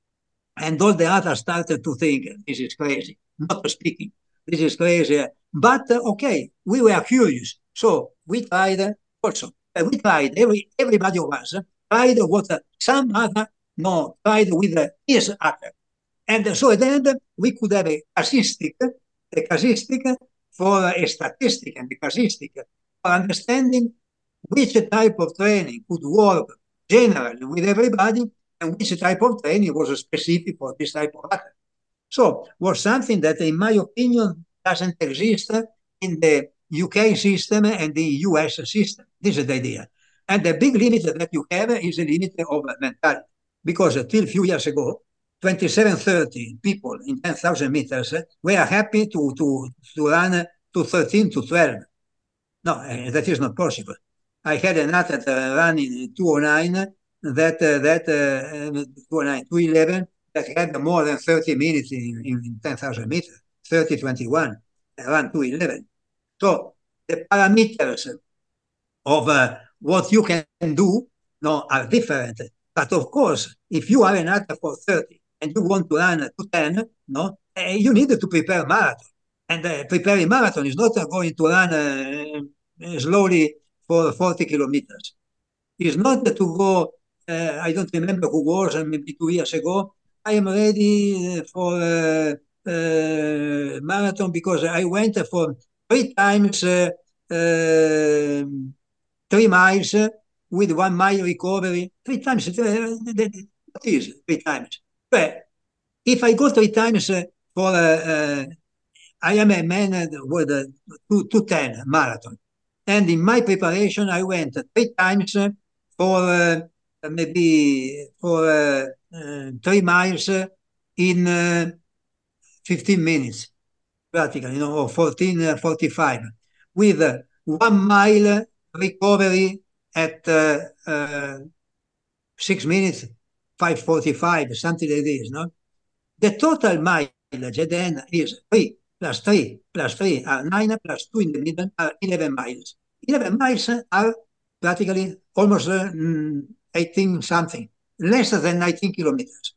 And all the others started to think, this is crazy, not speaking, this is crazy. But uh, okay, we were curious. So we tried uh, also, uh, we tried, every, everybody of us uh, tried what uh, some other, no, tried with uh, his other. And uh, so at the end, we could have a casuistic, a casuistic for a statistic, and a casuistic for understanding which type of training could work generally with everybody, and which type of training was specific for this type of athlete. So was something that, in my opinion, doesn't exist in the U K system and the U S system. This is the idea. And the big limit that you have is the limit of mentality. Because till a few years ago, twenty-seven thirty people in ten thousand meters were happy to, to, to run to thirteen to twelve. No, that is not possible. I had an athlete uh, running two oh nine, that uh, that uh, two oh nine, two eleven, that had more than thirty minutes in, in ten thousand meters, thirty twenty-one, run two eleven. So the parameters of uh, what you can do no, are different. But of course, if you are an athlete for thirty and you want to run to ten, no, uh, you need to prepare marathon. And uh, preparing marathon is not uh, going to run uh, slowly for forty kilometers. It's not to go, uh, I don't remember who was, uh, maybe two years ago, I am ready for uh, uh, marathon because I went for three times uh, uh, three miles with one mile recovery. Three times, uh, what is three times? But if I go three times uh, for, uh, uh, I am a man with a two ten marathon. And in my preparation, I went three times for uh, maybe for uh, uh, three miles in uh, fifteen minutes, practically, you know, or fourteen forty-five, with uh, one mile recovery at uh, uh, six minutes, five forty-five, something like this, no? The total mileage at the end is three plus three plus three are nine plus two in the middle are eleven miles. eleven miles are practically almost uh, eighteen something, less than nineteen kilometers.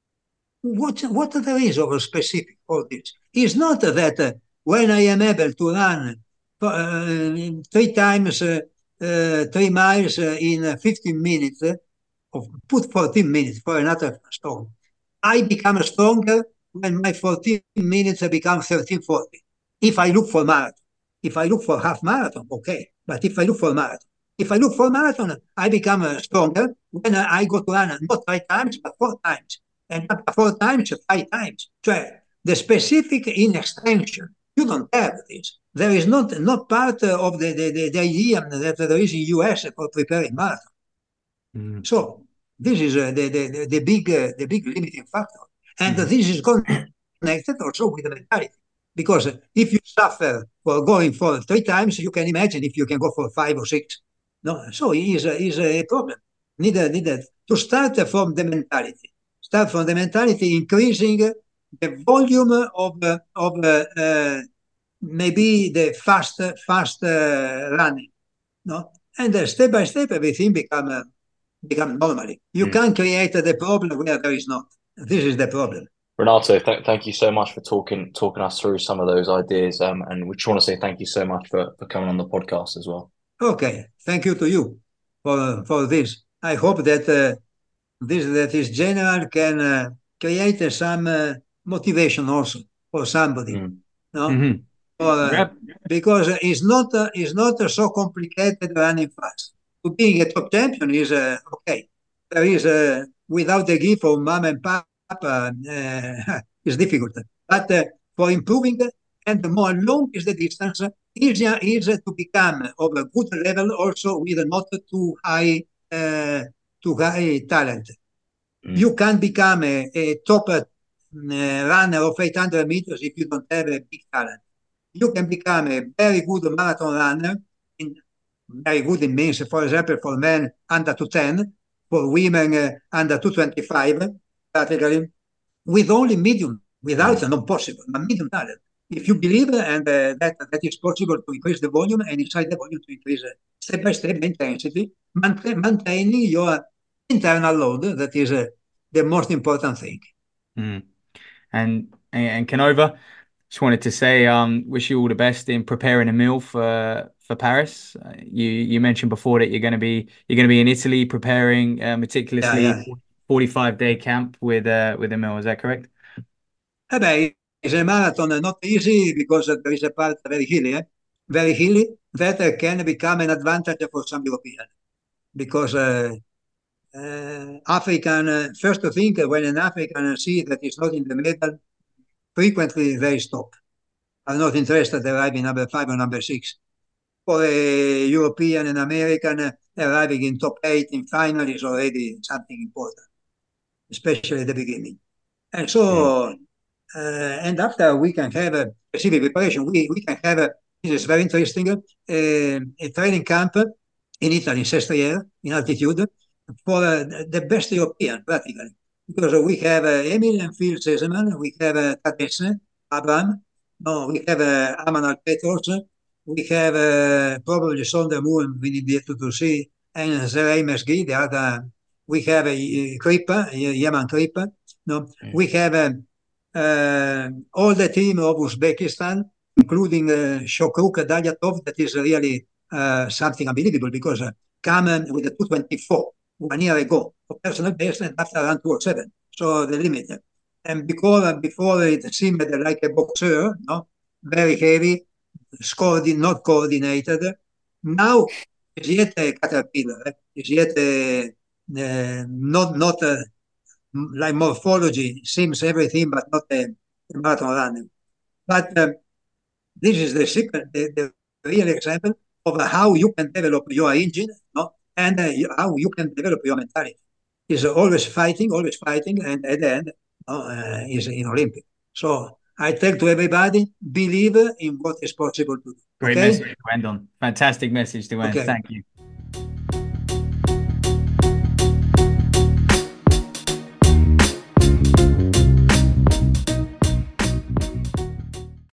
What, what there is of specific for this? It's not that uh, when I am able to run uh, three times uh, uh, three miles uh, in fifteen minutes, uh, or put fourteen minutes for another stone, I become stronger when my fourteen minutes become thirteen forty. If I look for marathon, if I look for half marathon, okay. But if I look for marathon, if I look for marathon, I become uh, stronger when uh, I go to run not five times, but four times. And after four times, five times. So the specific in extension, you don't have this. there is not not part of the, the, the, the idea that there is in U S for preparing marathon. Mm. So this is uh, the, the, the big uh, the big limiting factor. And Mhm. this is connected also with the mentality. Because if you suffer for going for three times, you can imagine if you can go for five or six. No, so it is a, is a problem. Needed, needed to start from the mentality. Start from the mentality, increasing the volume of uh, of uh, uh, maybe the fast fast uh, running. No, and uh, step by step, everything become uh, become normally. You Mm. can't create the problem where there is not. This is the problem. Renato, th- thank you so much for talking talking us through some of those ideas. Um, and we just want to say thank you so much for, for coming on the podcast as well. Okay, thank you to you for for this. I hope that uh, this that is general can uh, create uh, some uh, motivation also for somebody. Mm. No, Mhm. or, uh, Yep. because it's not uh, it's not uh, so complicated running fast. To being a top champion is uh, okay. There is uh, without the gift of mom and papa uh, is difficult. But uh, for improving and the more long is the distance, easier is to become of a good level also with not too high uh, too high talent. Mm. You can become a, a top uh, runner of eight hundred meters if you don't have a big talent. You can become a very good marathon runner. In, very good in means, for example, for men under two ten, for women uh, under two twenty-five, practically, with only medium, without Mm. not possible, but medium talent. If you believe and uh, that that is possible to increase the volume and inside the volume to increase uh, step by step the intensity, maintain, maintaining your internal load, that is uh, the most important thing. Mm. And and Canova, just wanted to say, um, wish you all the best in preparing a meal for for Paris. Uh, you you mentioned before that you're going to be you're going to be in Italy preparing uh, Yeah, meticulously yeah. forty-five day camp with uh with Emil. Is that correct? Eh beh, it's a marathon, uh, not easy because uh, there is a part very hilly, eh? Very hilly that uh, can become an advantage for some European because uh, uh, African, uh, first thing uh, when an African see that is not in the middle, frequently they stop. Are not interested arriving number five or number six. For a European and American uh, arriving in top eight in final is already something important, especially at the beginning. And Mm. so, uh, and after we can have a specific preparation, we, we can have a, this is very interesting, uh, a training camp in Italy, in Sestriere, in altitude, for uh, the best European, practically. Because we have uh, Emil and Phil Seseman, we have uh, Tadesse, Abraham, no, we have uh, Amanal Petros, we have uh, probably Sonder Moon, we need to, to see, and Zerei Mesgi, the other, we have uh, Kripa, Yaman Kripa, no, Mm. we have uh, uh, all the team of Uzbekistan, including uh, Shokruk Dalyatov, that is really uh, something unbelievable because uh, Kamen with the two twenty-four one year ago for personal best and after around two oh seven. So the limit. And because before it seemed like a boxer, no, very heavy, scored not coordinated. Now is yet a caterpillar, eh? Is yet a, uh, not not a, like morphology seems everything but not a, a marathon runner. But um, this is the secret, the, the real example of how you can develop your engine, no? And uh, how you can develop your mentality. Is always fighting, always fighting, and at the end, no, uh, is in Olympic. So I tell to everybody, believe in what is possible to do. Great Okay? message to end on. Fantastic message to end. Okay. Thank you.